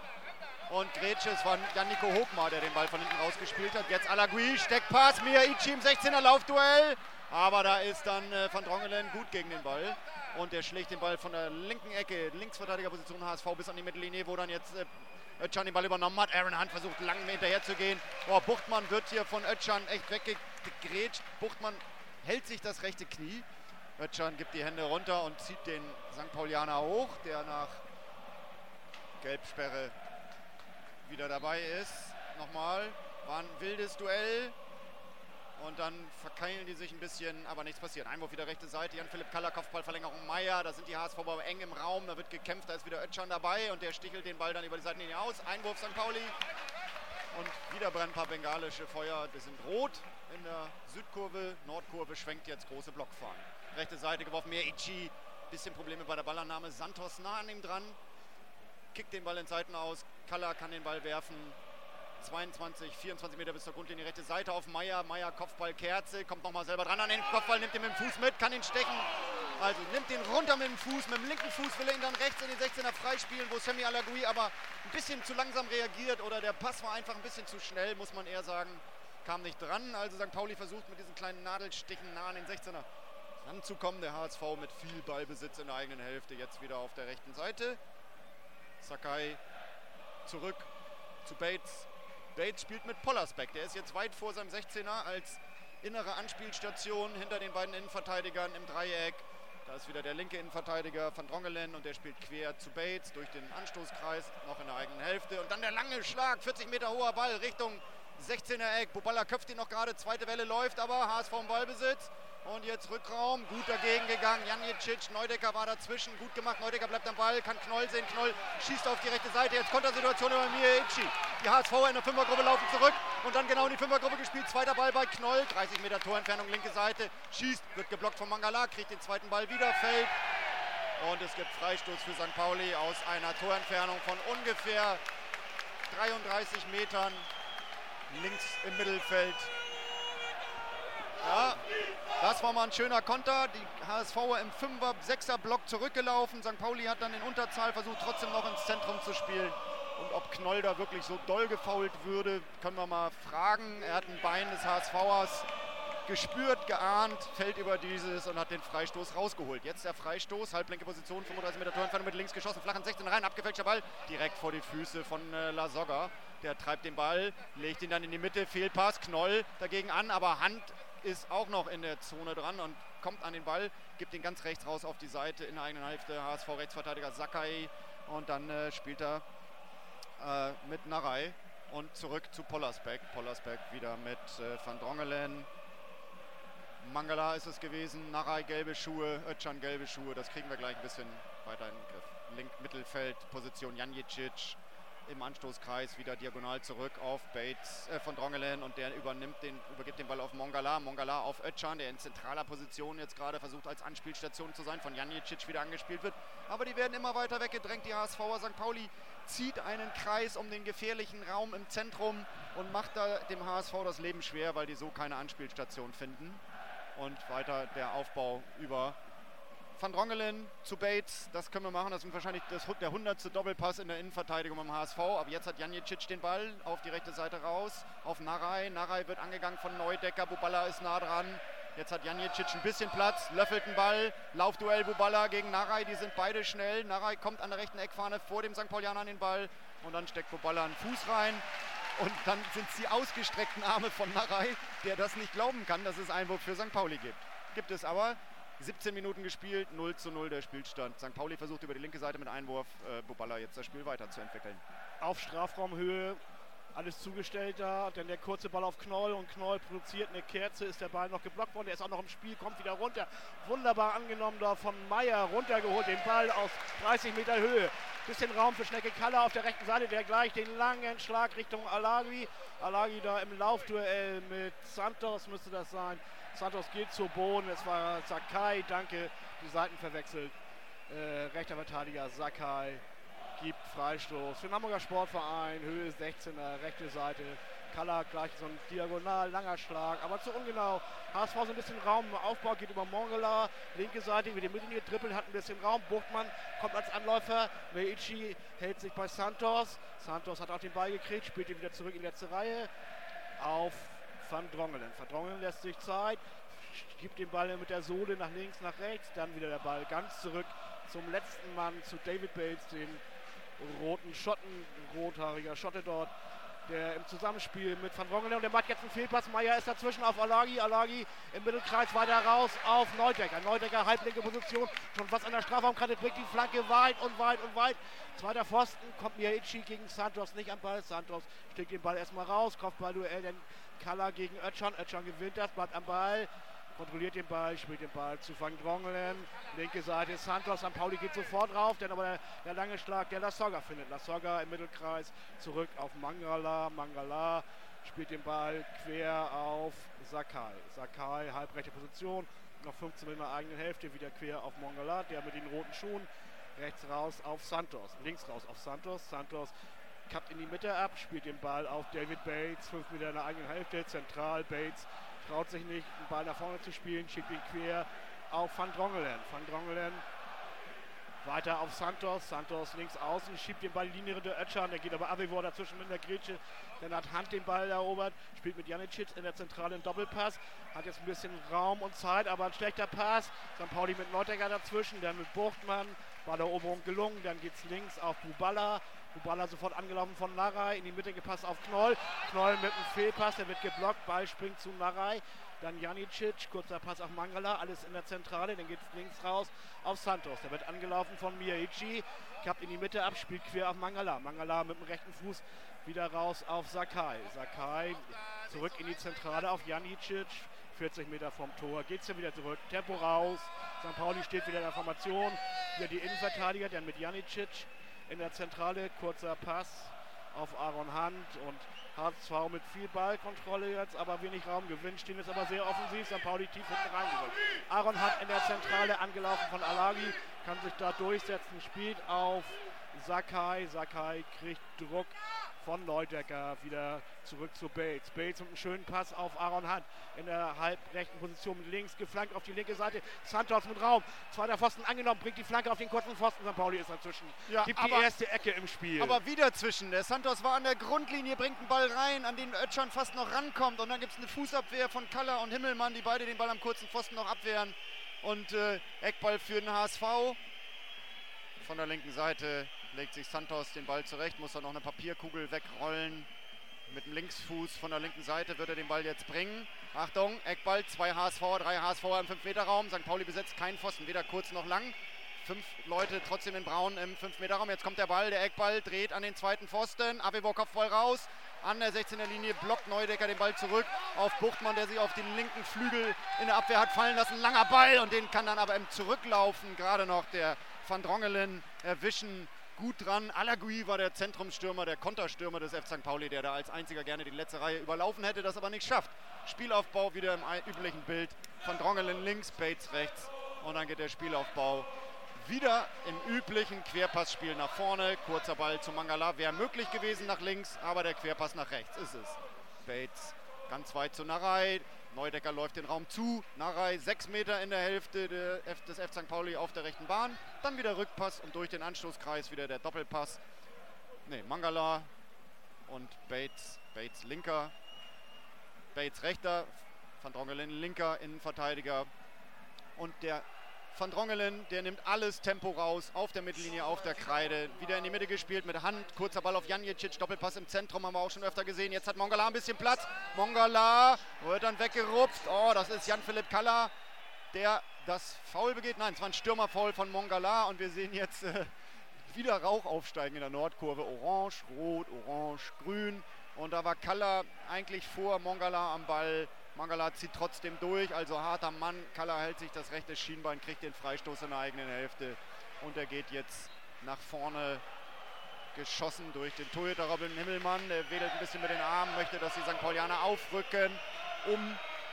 A: Und Grätsche, es war Jan-Nico Hochmar, der den Ball von hinten rausgespielt hat. Jetzt Alagui, Steckpass, Miaichi im 16er Laufduell. Aber da ist dann Van Drongelen gut gegen den Ball. Und der schlägt den Ball von der linken Ecke, Linksverteidigerposition HSV bis an die Mittellinie, wo dann jetzt Özcan den Ball übernommen hat. Aaron Hunt versucht lang hinterher zu gehen. Buchtmann wird hier von Özcan echt weggegrätscht. Buchtmann hält sich das rechte Knie. Özcan gibt die Hände runter und zieht den St. Paulianer hoch, der nach Gelbsperre wieder dabei ist. Nochmal, war ein wildes Duell. Und dann verkeilen die sich ein bisschen, aber nichts passiert. Einwurf wieder rechte Seite, Jan-Philipp Kalla, Kopfballverlängerung Meier. Da sind die HSV aber eng im Raum, da wird gekämpft, da ist wieder Özcan dabei und der stichelt den Ball dann über die Seitenlinie aus. Einwurf St. Pauli. Und wieder brennen ein paar bengalische Feuer. Wir sind rot in der Südkurve, Nordkurve schwenkt jetzt große Blockfahnen. Rechte Seite geworfen, Miaichi, bisschen Probleme bei der Ballannahme. Santos nah an ihm dran, kickt den Ball in Seiten aus. Kalla kann den Ball werfen. 22, 24 Meter bis zur Grundlinie, rechte Seite auf Meier. Meier Kopfball, Kerze, kommt nochmal selber dran an den Kopfball, nimmt ihn mit dem Fuß mit, kann ihn stechen. Also nimmt den runter mit dem Fuß, mit dem linken Fuß will er ihn dann rechts in den 16er freispielen, wo Sami Alagui aber ein bisschen zu langsam reagiert oder der Pass war einfach ein bisschen zu schnell, muss man eher sagen. Kam nicht dran, also St. Pauli versucht mit diesen kleinen Nadelstichen nah an den 16er ranzukommen. Der HSV mit viel Ballbesitz in der eigenen Hälfte, jetzt wieder auf der rechten Seite. Sakai zurück zu Bates. Bates spielt mit Pollersbeck, der ist jetzt weit vor seinem 16er als innere Anspielstation hinter den beiden Innenverteidigern im Dreieck. Da ist wieder der linke Innenverteidiger Van Drongelen und der spielt quer zu Bates durch den Anstoßkreis, noch in der eigenen Hälfte. Und dann der lange Schlag, 40 Meter hoher Ball Richtung 16er Eck. Buballa köpft ihn noch gerade, zweite Welle läuft, aber HSV im Ballbesitz. Und jetzt Rückraum, gut dagegen gegangen, Janicic, Neudecker war dazwischen, gut gemacht, Neudecker bleibt am Ball, kann Knoll sehen, Knoll schießt auf die rechte Seite, jetzt Kontersituation über Miaichi. Die HSV in der Fünfergruppe laufen zurück und dann genau in die Fünfergruppe gespielt, zweiter Ball bei Knoll, 30 Meter Torentfernung, linke Seite, schießt, wird geblockt von Mangala, kriegt den zweiten Ball wieder, fällt. Und es gibt Freistoß für St. Pauli aus einer Torentfernung von ungefähr 33 Metern links im Mittelfeld. Ja, das war mal ein schöner Konter. Die HSVer im 5er, 6er Block zurückgelaufen. St. Pauli hat dann in Unterzahl versucht, trotzdem noch ins Zentrum zu spielen. Und ob Knoll da wirklich so doll gefoult würde, können wir mal fragen. Er hat ein Bein des HSVers gespürt, geahnt, fällt über dieses und hat den Freistoß rausgeholt. Jetzt der Freistoß, halblinke Position, 35 Meter Torentfernung mit links geschossen, flach in 16 rein, abgefälschter Ball, direkt vor die Füße von Lasogga. Der treibt den Ball, legt ihn dann in die Mitte, Fehlpass, Knoll dagegen an, aber Hand ist auch noch in der Zone dran und kommt an den Ball, gibt ihn ganz rechts raus auf die Seite in der eigenen Hälfte. HSV-Rechtsverteidiger Sakai und dann spielt er mit Narei und zurück zu Pollersbeck. Pollersbeck wieder mit Van Drongelen. Mangala ist es gewesen, Narei gelbe Schuhe, Özcan gelbe Schuhe. Das kriegen wir gleich ein bisschen weiter in den Griff. Link-Mittelfeld, Position Janjicic. Im Anstoßkreis wieder diagonal zurück auf Bates von Drongelen und der übergibt den Ball auf Mongala. Mongala auf Özcan, der in zentraler Position jetzt gerade versucht als Anspielstation zu sein, von Janjicic wieder angespielt wird. Aber die werden immer weiter weggedrängt, die HSVer. St. Pauli zieht einen Kreis um den gefährlichen Raum im Zentrum und macht da dem HSV das Leben schwer, weil die so keine Anspielstation finden. Und weiter der Aufbau über Van Drongelen zu Bates, das können wir machen, das ist wahrscheinlich der 100. Doppelpass in der Innenverteidigung beim HSV, aber jetzt hat Janjicic den Ball auf die rechte Seite raus, auf Narei, Narei wird angegangen von Neudecker, Buballa ist nah dran, jetzt hat Janjicic ein bisschen Platz, löffelt den Ball, Laufduell Buballa gegen Narei, die sind beide schnell, Narei kommt an der rechten Eckfahne vor dem St. Paulianer an den Ball und dann steckt Buballa einen Fuß rein und dann sind es die ausgestreckten Arme von Narei, der das nicht glauben kann, dass es Einwurf für St. Pauli gibt. Gibt es aber. 17 Minuten gespielt, 0:0 der Spielstand. St. Pauli versucht über die linke Seite mit Einwurf Buballa jetzt das Spiel weiterzuentwickeln.
B: Auf Strafraumhöhe, alles zugestellt da, denn der kurze Ball auf Knoll und Knoll produziert eine Kerze, ist der Ball noch geblockt worden, der ist auch noch im Spiel, kommt wieder runter. Wunderbar angenommen da von Meyer, runtergeholt, den Ball aus 30 Meter Höhe. Bisschen Raum für Schnecke Kaller auf der rechten Seite, der gleich den langen Schlag Richtung Alagi. Alagi da im Laufduell mit Santos müsste das sein. Santos geht zu Boden, es war Sakai, danke, die Seiten verwechselt. Rechter Verteidiger Sakai gibt Freistoß für den Hamburger Sportverein, Höhe 16er, rechte Seite. Kaller gleich so ein diagonal langer Schlag, aber zu ungenau. HSV so ein bisschen Raum im Aufbau, geht über Mongala, linke Seite, mit dem Mittellinie trippeln, hat ein bisschen Raum. Buchtmann kommt als Anläufer, Meici hält sich bei Santos. Santos hat auch den Ball gekriegt, spielt ihn wieder zurück in die letzte Reihe auf Van Drongelen. Van Drongelen lässt sich Zeit, gibt den Ball mit der Sohle nach links, nach rechts, dann wieder der Ball ganz zurück zum letzten Mann, zu David Bates, den roten Schotten, rothaariger Schotte dort, der im Zusammenspiel mit Van Drongelen, und der macht jetzt einen Fehlpass. Meyer ist dazwischen auf Alagi. Alagi im Mittelkreis weiter raus auf Neudecker. Neudecker, halblinke Position, schon fast an der Strafraumkante, bringt die Flanke weit und weit und weit. Zweiter Pfosten, kommt Miyaichi gegen Santos nicht am Ball. Santos steckt den Ball erstmal raus, Kopfballduell, dann Kaller gegen Özcan. Özcan gewinnt das, bleibt am Ball, kontrolliert den Ball, spielt den Ball zu Van Drongelen. Linke Seite Santos, St. Pauli geht sofort drauf, dann aber der lange Schlag, der Lasogga findet. Lasogga im Mittelkreis, zurück auf Mangala. Mangala spielt den Ball quer auf Sakai. Sakai, halbrechte Position, noch 15 in der eigenen Hälfte, wieder quer auf Mangala, der mit den roten Schuhen. Rechts raus auf Santos, links raus auf Santos. Santos kappt in die Mitte ab, spielt den Ball auf David Bates, 5 Meter in der eigenen Hälfte, zentral. Bates traut sich nicht, den Ball nach vorne zu spielen, schiebt ihn quer auf Van Drongelen. Van Drongelen weiter auf Santos. Santos links außen, schiebt den Ball in die Linie der Özcan, der geht aber Avivor dazwischen mit der Grätsche. Dann hat Hand den Ball erobert, spielt mit Janicic in der zentralen Doppelpass. Hat jetzt ein bisschen Raum und Zeit, aber ein schlechter Pass. St. Pauli mit Neudecker dazwischen, dann mit Buchtmann. Balleroberung gelungen, dann geht es links auf Buballa. Buballa sofort angelaufen von Narei, in die Mitte gepasst auf Knoll. Knoll mit einem Fehlpass, der wird geblockt, Ball springt zu Narei. Dann Janicic, kurzer Pass auf Mangala, alles in der Zentrale, dann geht es links raus auf Santos. Der wird angelaufen von Miyaichi, kappt in die Mitte ab, spielt quer auf Mangala. Mangala mit dem rechten Fuß wieder raus auf Sakai. Sakai zurück in die Zentrale auf Janicic, 40 Meter vom Tor, geht es ja wieder zurück, Tempo raus. St. Pauli steht wieder in der Formation, wieder die Innenverteidiger, dann mit Janicic in der Zentrale, kurzer Pass auf Aaron Hunt und HSV mit viel Ballkontrolle jetzt, aber wenig Raumgewinn, stehen jetzt aber sehr offensiv, St. Pauli tief hinten reingerückt. Aaron Hunt in der Zentrale, angelaufen von Alagi, kann sich da durchsetzen, spielt auf Sakai. Sakai kriegt Druck von Neudecker, wieder zurück zu Bates. Bates mit einem schönen Pass auf Aaron Hunt in der halbrechten Position mit links, geflankt auf die linke Seite. Santos mit Raum, zweiter Pfosten angenommen, bringt die Flanke auf den kurzen Pfosten. St. Pauli ist dazwischen, ja, gibt die erste Ecke im Spiel.
A: Aber wieder zwischen. Der Santos war an der Grundlinie, bringt einen Ball rein, an den Özcan fast noch rankommt. Und dann gibt es eine Fußabwehr von Kaller und Himmelmann, die beide den Ball am kurzen Pfosten noch abwehren. Und Eckball für den HSV. Von der linken Seite legt sich Santos den Ball zurecht, muss dann noch eine Papierkugel wegrollen. Mit dem Linksfuß von der linken Seite wird er den Ball jetzt bringen. Achtung, Eckball, 2 HSVer, 3 HSVer im 5-Meter-Raum. St. Pauli besetzt keinen Pfosten, weder kurz noch lang. 5 Leute trotzdem in Braun im 5-Meter-Raum. Jetzt kommt der Ball, der Eckball dreht an den zweiten Pfosten. Avevo Kopfball raus. An der 16er-Linie blockt Neudecker den Ball zurück auf Buchtmann, der sich auf den linken Flügel in der Abwehr hat fallen lassen. Langer Ball und den kann dann aber im Zurücklaufen gerade noch der Van Drongelen erwischen. Gut dran. Alagui war der Zentrumsstürmer, der Konterstürmer des F. St. Pauli, der da als einziger gerne die letzte Reihe überlaufen hätte, das aber nicht schafft. Spielaufbau wieder im üblichen Bild. Van Drongelen links, Bates rechts und dann geht der Spielaufbau wieder im üblichen Querpassspiel nach vorne. Kurzer Ball zu Mangala, wäre möglich gewesen nach links, aber der Querpass nach rechts ist es. Bates ganz weit zu Narei. Neudecker läuft den Raum zu. Narei 6 Meter in der Hälfte des F. St. Pauli auf der rechten Bahn. Dann wieder Rückpass und durch den Anstoßkreis wieder der Doppelpass. Mangala und Bates. Bates linker. Bates rechter. Van Drongelen linker Innenverteidiger. Und der Van Drongelen, der nimmt alles Tempo raus, auf der Mittellinie, auf der Kreide. Wieder in die Mitte gespielt mit Hand, kurzer Ball auf Janicic, Doppelpass im Zentrum, haben wir auch schon öfter gesehen. Jetzt hat Mongala ein bisschen Platz. Mongala wird dann weggerupft. Oh, das ist Jan-Philipp Kalla, der das Foul begeht. Nein, es war ein Stürmerfoul von Mongala und wir sehen jetzt wieder Rauch aufsteigen in der Nordkurve. Orange, Rot, Orange, Grün. Und da war Kalla eigentlich vor Mongala am Ball. Mangala zieht trotzdem durch, also harter Mann. Kalla hält sich das rechte Schienbein, kriegt den Freistoß in der eigenen Hälfte. Und er geht jetzt nach vorne, geschossen durch den Torhüter Robin Himmelmann. Der wedelt ein bisschen mit den Armen, möchte, dass die St. Paulianer aufrücken, um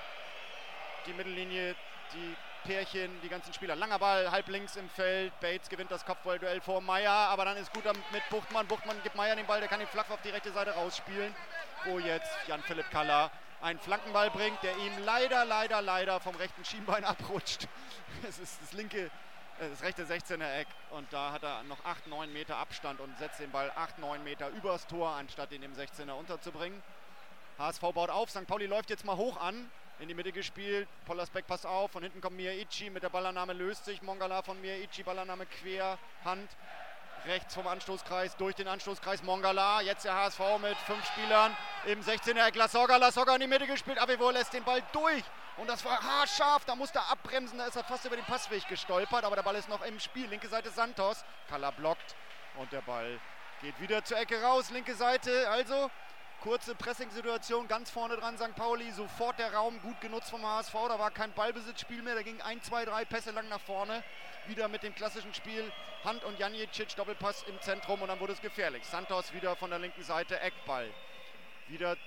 A: die Mittellinie, die Pärchen, die ganzen Spieler. Langer Ball, halb links im Feld. Bates gewinnt das Kopfballduell vor Meier, aber dann ist gut mit Buchtmann. Buchtmann gibt Meier den Ball, der kann ihn flach auf die rechte Seite rausspielen. Wo jetzt Jan-Philipp Kalla einen Flankenball bringt, der ihm leider vom rechten Schienbein abrutscht. Es ist das rechte 16er Eck und da hat er noch 8-9 Meter Abstand und setzt den Ball 8-9 Meter übers Tor, anstatt ihn im 16er unterzubringen. HSV baut auf, St. Pauli läuft jetzt mal hoch an, in die Mitte gespielt, Pollersbeck passt auf, von hinten kommt Miyaichi, mit der Ballannahme löst sich Mongala von Miyaichi, Ballannahme quer, Hand. Rechts vom Anstoßkreis, durch den Anstoßkreis Mongala. Jetzt der HSV mit 5 Spielern im 16er Eck. Lasogga in die Mitte gespielt. Avevo lässt den Ball durch. Und das war haarscharf. Da musste er abbremsen. Da ist er fast über den Passweg gestolpert. Aber der Ball ist noch im Spiel. Linke Seite Santos. Kalla blockt. Und der Ball geht wieder zur Ecke raus. Linke Seite. Also kurze Pressing-Situation. Ganz vorne dran St. Pauli. Sofort der Raum gut genutzt vom HSV. Da war kein Ballbesitzspiel mehr. Da ging 1, 2, 3 Pässe lang nach vorne. Wieder mit dem klassischen Spiel Hand und Janicic, Doppelpass im Zentrum und dann wurde es gefährlich. Santos wieder von der linken Seite, Eckball. Wieder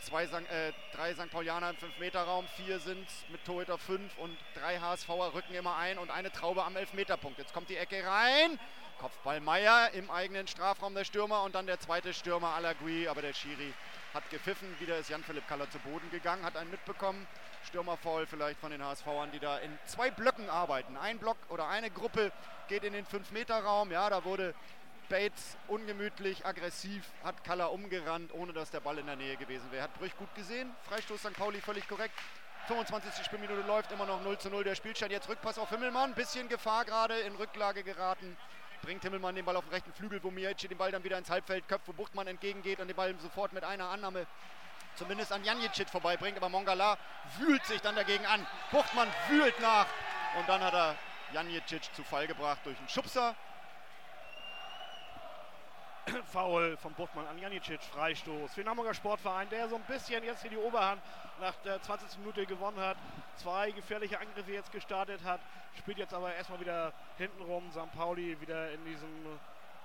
A: 3 St. Paulianer im 5-Meter-Raum, 4 sind mit Torhüter 5 und 3 HSVer rücken immer ein und eine Traube am 11-Meter-Punkt. Jetzt kommt die Ecke rein, Kopfball Meier im eigenen Strafraum der Stürmer und dann der zweite Stürmer Alagui, aber der Schiri hat gepfiffen. Wieder ist Jan-Philipp Kalla zu Boden gegangen, hat einen mitbekommen. Stürmerfoul vielleicht von den HSVern, die da in 2 Blöcken arbeiten. Ein Block oder eine Gruppe geht in den 5-Meter-Raum. Ja, da wurde Bates ungemütlich, aggressiv, hat Kalla umgerannt, ohne dass der Ball in der Nähe gewesen wäre. Hat Brüch gut gesehen. Freistoß St. Pauli völlig korrekt. 25. Spielminute läuft, immer noch 0:0 der Spielstand. Jetzt Rückpass auf Himmelmann. Bisschen Gefahr gerade, in Rücklage geraten. Bringt Himmelmann den Ball auf den rechten Flügel, wo Miyaichi den Ball dann wieder ins Halbfeld köpft, wo Buchtmann entgegengeht und den Ball sofort mit einer Annahme zumindest an Janicic vorbeibringt, aber Mongala wühlt sich dann dagegen an. Buchtmann wühlt nach und dann hat er Janicic zu Fall gebracht durch einen Schubser.
B: Foul von Buchtmann an Janicic, Freistoß für den Hamburger Sportverein, der so ein bisschen jetzt hier die Oberhand nach der 20. Minute gewonnen hat. 2 gefährliche Angriffe jetzt gestartet hat, spielt jetzt aber erstmal wieder hintenrum. St. Pauli wieder in diesem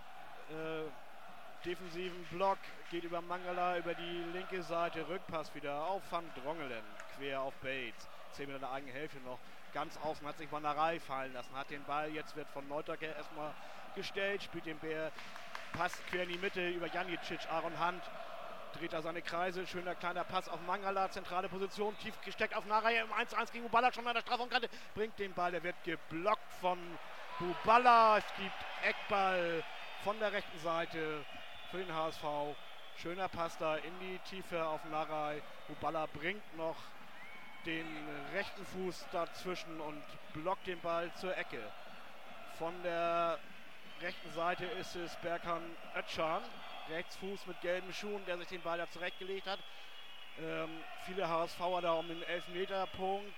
B: defensiven Block, geht über Mangala, über die linke Seite, Rückpass wieder auf Van Drongelen, quer auf Bates, 10 Meter in der eigenen Hälfte noch, ganz außen, hat sich Wannerei fallen lassen, hat den Ball, jetzt wird von Neudecker erstmal gestellt, spielt den Bär, passt quer in die Mitte über Janicic, Aaron Hand, dreht da seine Kreise, schöner kleiner Pass auf Mangala, zentrale Position, tief gesteckt auf Narei im 1:1 gegen Buballa, schon an der Strafraumkante, bringt den Ball, der wird geblockt von Buballa, es gibt Eckball von der rechten Seite für den HSV. Schöner Pass da in die Tiefe auf Narei. Buballa bringt noch den rechten Fuß dazwischen und blockt den Ball zur Ecke. Von der rechten Seite ist es Berkan Özcan, Rechtsfuß mit gelben Schuhen, der sich den Ball da zurechtgelegt hat. Viele HSVer da um den Elfmeterpunkt.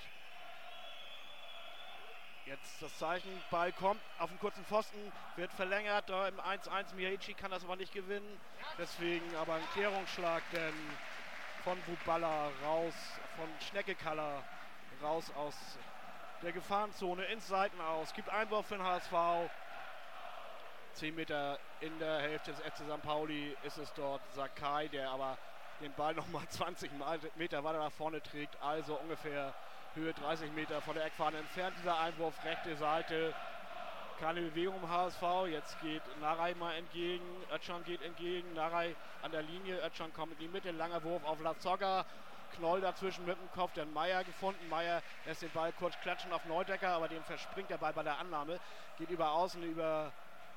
B: Jetzt das Zeichen, Ball kommt auf den kurzen Pfosten, wird verlängert, da im 1-1, Miyaichi kann das aber nicht gewinnen, deswegen aber ein Klärungsschlag, denn von Buballa raus, von Schneckekaller raus aus der Gefahrenzone ins Seitenaus, gibt Einwurf für den HSV, 10 Meter in der Hälfte des FC St. Pauli ist es dort Sakai, der aber den Ball nochmal 20 Meter weiter nach vorne trägt, also ungefähr Höhe 30 Meter von der Eckfahne entfernt, dieser Einwurf, rechte Seite, keine Bewegung im HSV, jetzt geht Naray mal entgegen, Özcan geht entgegen, Naray an der Linie, Özcan kommt in die Mitte, langer Wurf auf Lasogga, Knoll dazwischen mit dem Kopf, dann Meier gefunden, Meier lässt den Ball kurz klatschen auf Neudecker, aber dem verspringt der Ball bei der Annahme, geht über Außen, über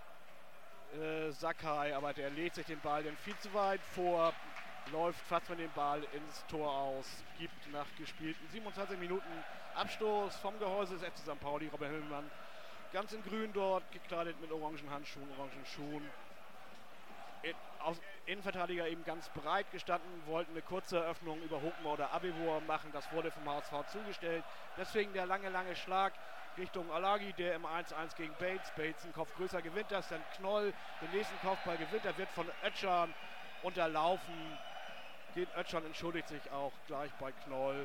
B: Sakai, aber der legt sich den Ball dann viel zu weit vor, läuft fast mit dem Ball ins Tor aus, gibt nach gespielten 27 Minuten Abstoß vom Gehäuse des FC St. Pauli, Robin Himmelmann ganz in grün dort, gekleidet mit orangen Handschuhen, orangen Schuhen. Innenverteidiger eben ganz breit gestanden, wollten eine kurze Eröffnung über Hochmar oder Abibor machen, das wurde vom HSV zugestellt, deswegen der lange Schlag Richtung Alagi, der im 1-1 gegen Bates, Bates einen Kopf größer gewinnt das, dann Knoll den nächsten Kopfball gewinnt, der wird von Özcan unterlaufen. Özcan entschuldigt sich auch gleich bei Knoll,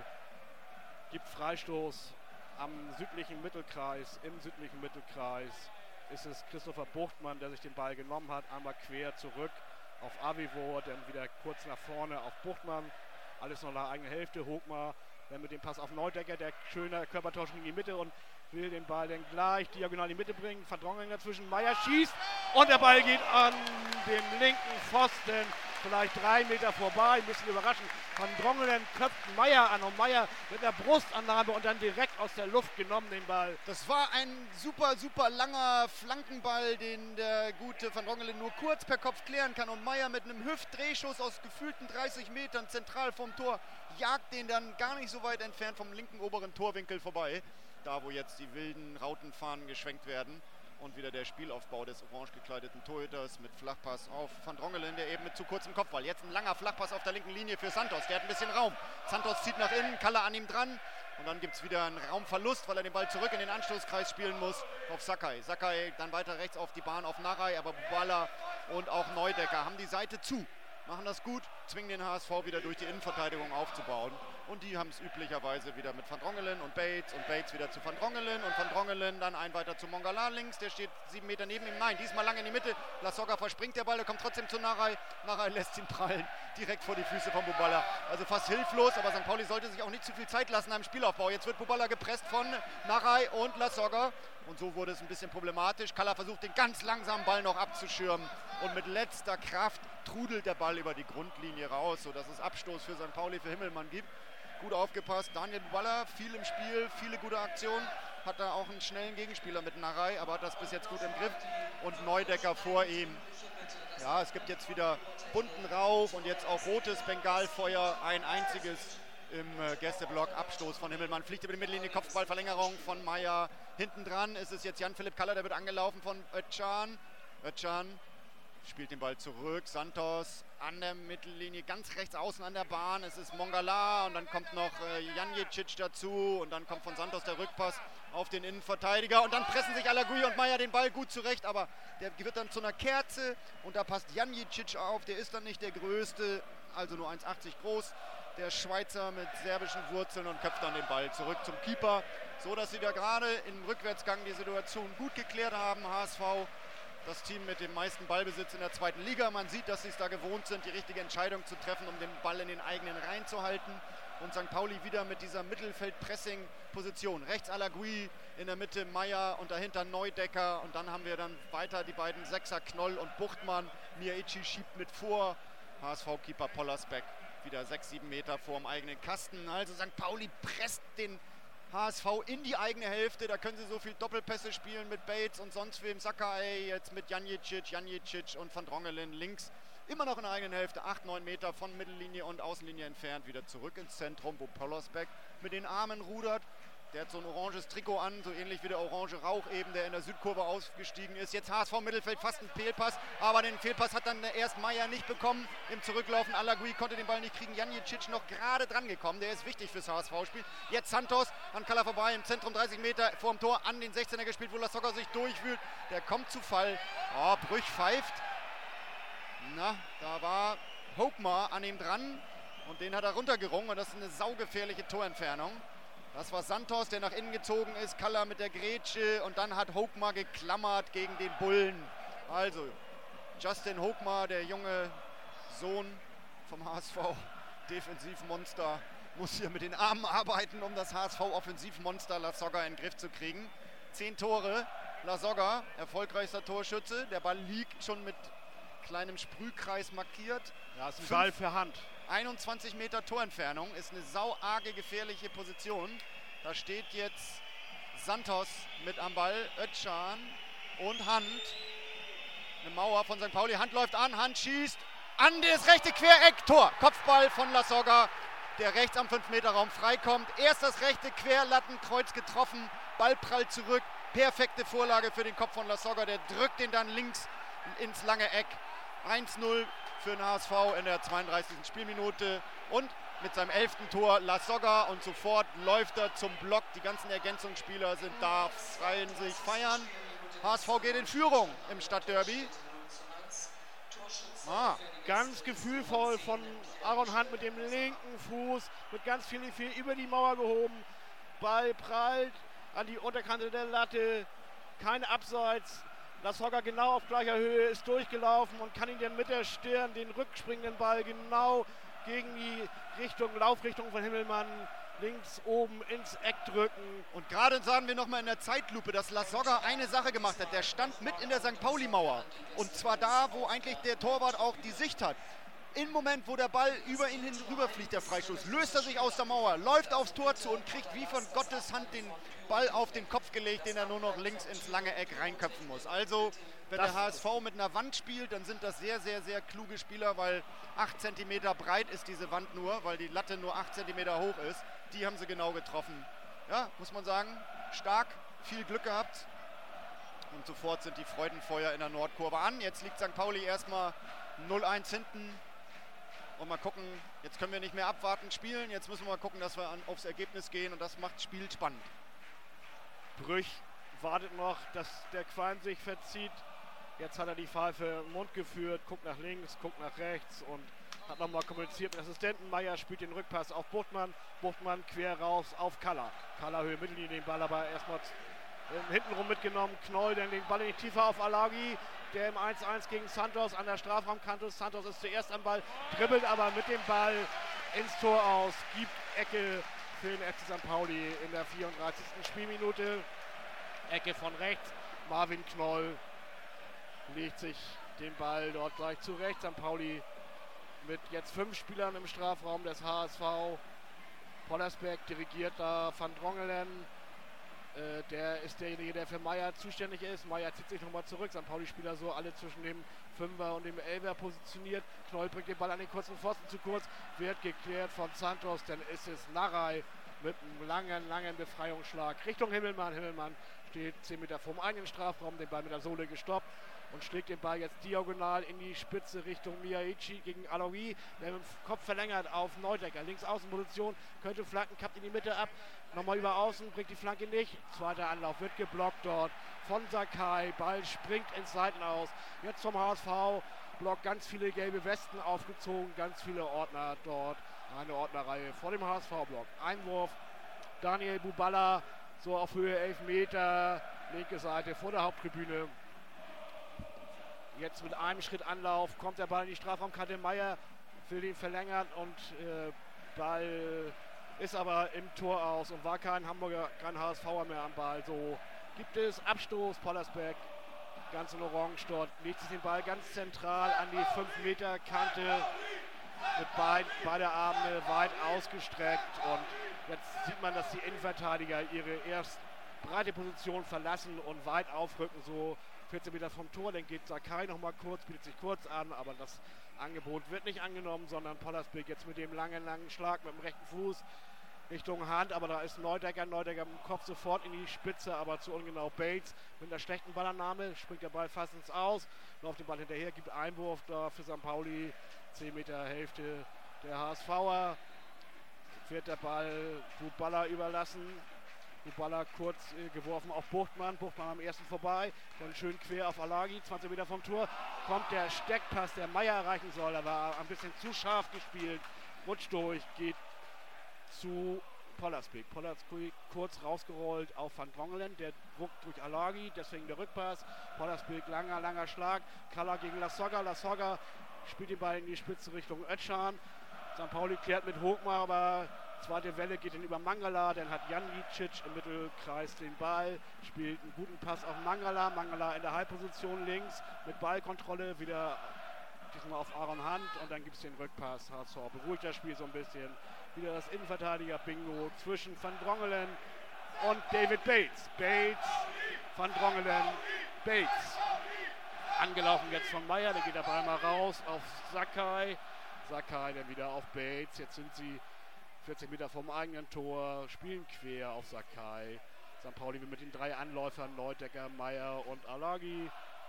B: gibt Freistoß am südlichen Mittelkreis. Im südlichen Mittelkreis ist es Christopher Buchtmann, der sich den Ball genommen hat, einmal quer zurück auf Avivor, dann wieder kurz nach vorne auf Buchtmann. Alles noch nach eigener Hälfte. Hochmar dann mit dem Pass auf Neudecker, der schöne Körpertausch in die Mitte und will den Ball dann gleich diagonal in die Mitte bringen. Verdrängung dazwischen, Meier schießt und der Ball geht an dem linken Pfosten. Vielleicht 3 Meter vorbei, ein bisschen überraschend. Van Drongelen köpft Meier an und Meier mit einer Brustannahme und dann direkt aus der Luft genommen den Ball.
A: Das war ein super langer Flankenball, den der gute Van Drongelen nur kurz per Kopf klären kann und Meier mit einem Hüftdrehschuss aus gefühlten 30 Metern zentral vom Tor jagt den dann gar nicht so weit entfernt vom linken oberen Torwinkel vorbei. Da, wo jetzt die wilden Rautenfahnen geschwenkt werden. Und wieder der Spielaufbau des orange gekleideten Torhüters mit Flachpass auf Van Drongelen, der eben mit zu kurzem Kopfball. Jetzt ein langer Flachpass auf der linken Linie für Santos. Der hat ein bisschen Raum. Santos zieht nach innen, Kaller an ihm dran. Und dann gibt es wieder einen Raumverlust, weil er den Ball zurück in den Anstoßkreis spielen muss auf Sakai. Sakai dann weiter rechts auf die Bahn auf Naray, aber Buballa und auch Neudecker haben die Seite zu. Machen das gut, zwingen den HSV wieder durch die Innenverteidigung aufzubauen. Und die haben es üblicherweise wieder mit Van Drongelen und Bates wieder zu Van Drongelen und Van Drongelen dann ein weiter zu Mongala links, der steht 7 Meter neben ihm, nein, diesmal lang in die Mitte, Lasogga verspringt der Ball, der kommt trotzdem zu Naray, Naray lässt ihn prallen, direkt vor die Füße von Buballa, also fast hilflos, aber St. Pauli sollte sich auch nicht zu viel Zeit lassen am Spielaufbau, jetzt wird Buballa gepresst von Naray und Lasogga und so wurde es ein bisschen problematisch, Kaller versucht den ganz langsamen Ball noch abzuschirmen und mit letzter Kraft trudelt der Ball über die Grundlinie raus, sodass es Abstoß für St. Pauli, für Himmelmann gibt. Gut aufgepasst, Daniel Buballa, viel im Spiel, viele gute Aktionen, hat da auch einen schnellen Gegenspieler mit Naray, aber hat das bis jetzt gut im Griff und Neudecker vor ihm. Ja, es gibt jetzt wieder bunten Rauch und jetzt auch rotes Bengalfeuer, ein einziges im Gästeblock, Abstoß von Himmelmann, fliegt über die Mittellinie, Kopfballverlängerung von Meier, hinten dran ist es jetzt Jan-Philipp Kaller, der wird angelaufen von Özcan, Özcan spielt den Ball zurück, Santos an der Mittellinie, ganz rechts außen an der Bahn, es ist Mongala und dann kommt noch Janjicic dazu und dann kommt von Santos der Rückpass auf den Innenverteidiger und dann pressen sich Alagui und Meier den Ball gut zurecht, aber der wird dann zu einer Kerze und da passt Janjicic auf, der ist dann nicht der Größte, also nur 1,80 groß, der Schweizer mit serbischen Wurzeln und köpft dann den Ball zurück zum Keeper, so dass sie da gerade im Rückwärtsgang die Situation gut geklärt haben, HSV. Das Team mit dem meisten Ballbesitz in der zweiten Liga. Man sieht, dass sie es da gewohnt sind, die richtige Entscheidung zu treffen, um den Ball in den eigenen Reihen zu halten. Und St. Pauli wieder mit dieser Mittelfeld-Pressing-Position. Rechts Alagui, in der Mitte Meier und dahinter Neudecker. Und dann haben wir dann weiter die beiden Sechser, Knoll und Buchtmann. Miyaichi schiebt mit vor. HSV-Keeper Pollersbeck wieder 6-7 Meter vor dem eigenen Kasten. Also St. Pauli presst den HSV in die eigene Hälfte, da können sie so viel Doppelpässe spielen mit Bates und sonst wem, Sakai, jetzt mit Janjicic und Van Drongelen links, immer noch in der eigenen Hälfte, 8-9 Meter von Mittellinie und Außenlinie entfernt, wieder zurück ins Zentrum, wo Pollersbeck mit den Armen rudert Der hat so ein oranges Trikot an, so ähnlich wie der orange Rauch eben, der in der Südkurve ausgestiegen ist. Jetzt HSV Mittelfeld, fast ein Fehlpass, aber den Fehlpass hat dann erst Meier nicht bekommen. Im Zurücklaufen Alagui konnte den Ball nicht kriegen. Janicic noch gerade dran gekommen, der ist wichtig fürs HSV-Spiel. Jetzt Santos an Kalla vorbei, im Zentrum 30 Meter vorm Tor an den 16er gespielt, wo Lasogga sich durchwühlt. Der kommt zu Fall. Oh, Brüch pfeift. Na, da war Hochmar an ihm dran und den hat er runtergerungen und das ist eine saugefährliche Torentfernung. Das war Santos, der nach innen gezogen ist, Kalla mit der Grätsche und dann hat Hochmar geklammert gegen den Bullen. Also Justin Hochmar, der junge Sohn vom HSV Defensivmonster, muss hier mit den Armen arbeiten, um das HSV Offensivmonster Lasogga in den Griff zu kriegen. 10 Tore, Lasogga, erfolgreichster Torschütze. Der Ball liegt schon mit kleinem Sprühkreis markiert.
B: Ja, ist ein Ball für Hand.
A: 21 Meter Torentfernung, ist eine sauarge gefährliche Position. Da steht jetzt Santos mit am Ball, Özcan und Hand. Eine Mauer von St. Pauli, Hand läuft an, Hand schießt an das rechte Quereck, Tor. Kopfball von Lasogga, der rechts am 5-Meter-Raum freikommt. Erst das rechte Querlattenkreuz getroffen, Ball prallt zurück. Perfekte Vorlage für den Kopf von Lasogga, der drückt den dann links ins lange Eck. 1-0 für den HSV in der 32. Spielminute und mit seinem 11. Tor Lasogga und sofort läuft er zum Block. Die ganzen Ergänzungsspieler sind da, freuen sich, feiern. HSV geht in Führung im Stadtderby.
B: Ganz gefühlvoll von Aaron Hand mit dem linken Fuß, mit ganz viel über die Mauer gehoben. Ball prallt an die Unterkante der Latte, kein Abseits. Lasogga genau auf gleicher Höhe ist durchgelaufen und kann ihn dann mit der Stirn den rückspringenden Ball genau gegen die Laufrichtung von Himmelmann links oben ins Eck drücken.
A: Und gerade sahen wir nochmal in der Zeitlupe, dass Lasogga eine Sache gemacht hat. Der stand mit in der St. Pauli-Mauer. Und zwar da, wo eigentlich der Torwart auch die Sicht hat. Im Moment, wo der Ball über ihn hin rüberfliegt, der Freistoß, löst er sich aus der Mauer, läuft aufs Tor zu und kriegt wie von Gottes Hand den Ball auf den Kopf gelegt, den er nur noch links ins lange Eck reinköpfen muss. Also, wenn der HSV mit einer Wand spielt, dann sind das sehr, sehr, sehr kluge Spieler, weil 8 cm breit ist diese Wand nur, weil die Latte nur 8 cm hoch ist. Die haben sie genau getroffen. Ja, muss man sagen, stark, viel Glück gehabt. Und sofort sind die Freudenfeuer in der Nordkurve an. Jetzt liegt St. Pauli erstmal 0-1 hinten. Und mal gucken, jetzt können wir nicht mehr abwarten spielen. Jetzt müssen wir mal gucken, dass wir aufs Ergebnis gehen und das macht das Spiel spannend.
B: Brüch wartet noch, dass der Qualm sich verzieht. Jetzt hat er die Pfeife im Mund geführt, guckt nach links, guckt nach rechts und hat nochmal kommuniziert mit Assistenten. Meier spielt den Rückpass auf Buchtmann. Buchtmann quer raus auf Kalla. Kalla Höhe Mittellinie, den Ball aber erstmal hintenrum mitgenommen. Knoll dann den Ball in die Tiefe auf Alagi, der im 1-1 gegen Santos an der Strafraumkante. Santos ist zuerst am Ball, dribbelt aber mit dem Ball ins Tor aus, gibt Ecke für den FC St. Pauli in der 34. Spielminute. Ecke von rechts, Marvin Knoll legt sich den Ball dort gleich zurecht. St. Pauli mit jetzt 5 Spielern im Strafraum des HSV. Pollersbeck dirigiert da Van Drongelen. Der ist derjenige, der für Meier zuständig ist. Meier zieht sich nochmal zurück. St. Pauli-Spieler so alle zwischen dem 5er und dem 11er positioniert. Knoll bringt den Ball an den kurzen Pfosten zu kurz. Wird geklärt von Santos. Dann ist es Narei mit einem langen Befreiungsschlag Richtung Himmelmann. Himmelmann steht 10 Meter vorm eigenen Strafraum. Den Ball mit der Sohle gestoppt. Und schlägt den Ball jetzt diagonal in die Spitze Richtung Miyaichi gegen Alaoui, der mit dem Kopf verlängert auf Neudecker. Linksaußenposition, könnte flanken, kappt in die Mitte ab. Nochmal über außen, bringt die Flanke nicht. Zweiter Anlauf, wird geblockt dort von Sakai. Ball springt ins Seitenaus. Jetzt vom HSV. Block, ganz viele gelbe Westen aufgezogen, ganz viele Ordner dort. Eine Ordnerreihe vor dem HSV-Block. Einwurf, Daniel Buballa, so auf Höhe 11 Meter, linke Seite vor der Haupttribüne. Jetzt mit einem Schritt Anlauf kommt der Ball in die Strafraumkante. Meier will den verlängern und Ball ist aber im Tor aus und war kein Hamburger, kein HSVer mehr am Ball. So gibt es Abstoß, Pollersbeck, ganz in Orange dort, legt sich den Ball ganz zentral an die 5-Meter-Kante mit beide Arme weit ausgestreckt und jetzt sieht man, dass die Innenverteidiger ihre erst breite Position verlassen und weit aufrücken, so 14 Meter vom Tor, dann geht Sakai noch mal kurz, bietet sich kurz an, aber das Angebot wird nicht angenommen, sondern Pollersbeck jetzt mit dem langen Schlag mit dem rechten Fuß Richtung Hand, aber da ist Neudecker mit dem Kopf sofort in die Spitze, aber zu ungenau. Bates mit einer schlechten Ballannahme, springt der Ball fast ins Aus, läuft den Ball hinterher, gibt Einwurf da für St. Pauli, 10 Meter Hälfte der HSVer, wird der Ball Buballa überlassen. Buballa kurz geworfen auf Buchtmann am ersten vorbei, dann schön quer auf Alagi, 20 Meter vom Tor, kommt der Steckpass, der Meier erreichen soll, er war ein bisschen zu scharf gespielt, rutscht durch, geht zu Pollersbeek. Pollersbeek kurz rausgerollt auf Van Drongelen, der druckt durch Alagi, deswegen der Rückpass, Pollersbeek langer Schlag, Kalla gegen Lasogga, Lasogga spielt den Ball in die Spitze Richtung Özcan, St. Pauli klärt mit Hochmar, aber zweite Welle geht dann über Mangala, dann hat Janicic im Mittelkreis den Ball, spielt einen guten Pass auf Mangala, Mangala in der Halbposition links mit Ballkontrolle, wieder diesmal auf Aaron Hunt und dann gibt es den Rückpass, HSV beruhigt das Spiel so ein bisschen, wieder das Innenverteidiger-Bingo zwischen Van Drongelen und David Bates. Bates, Van Drongelen, Bates. Angelaufen jetzt von Meier, dann geht der Ball mal raus auf Sakai, Sakai dann wieder auf Bates, jetzt sind sie 40 Meter vom eigenen Tor, spielen quer auf Sakai. St. Pauli mit den 3 Anläufern, Neudecker, Meier und Alagi.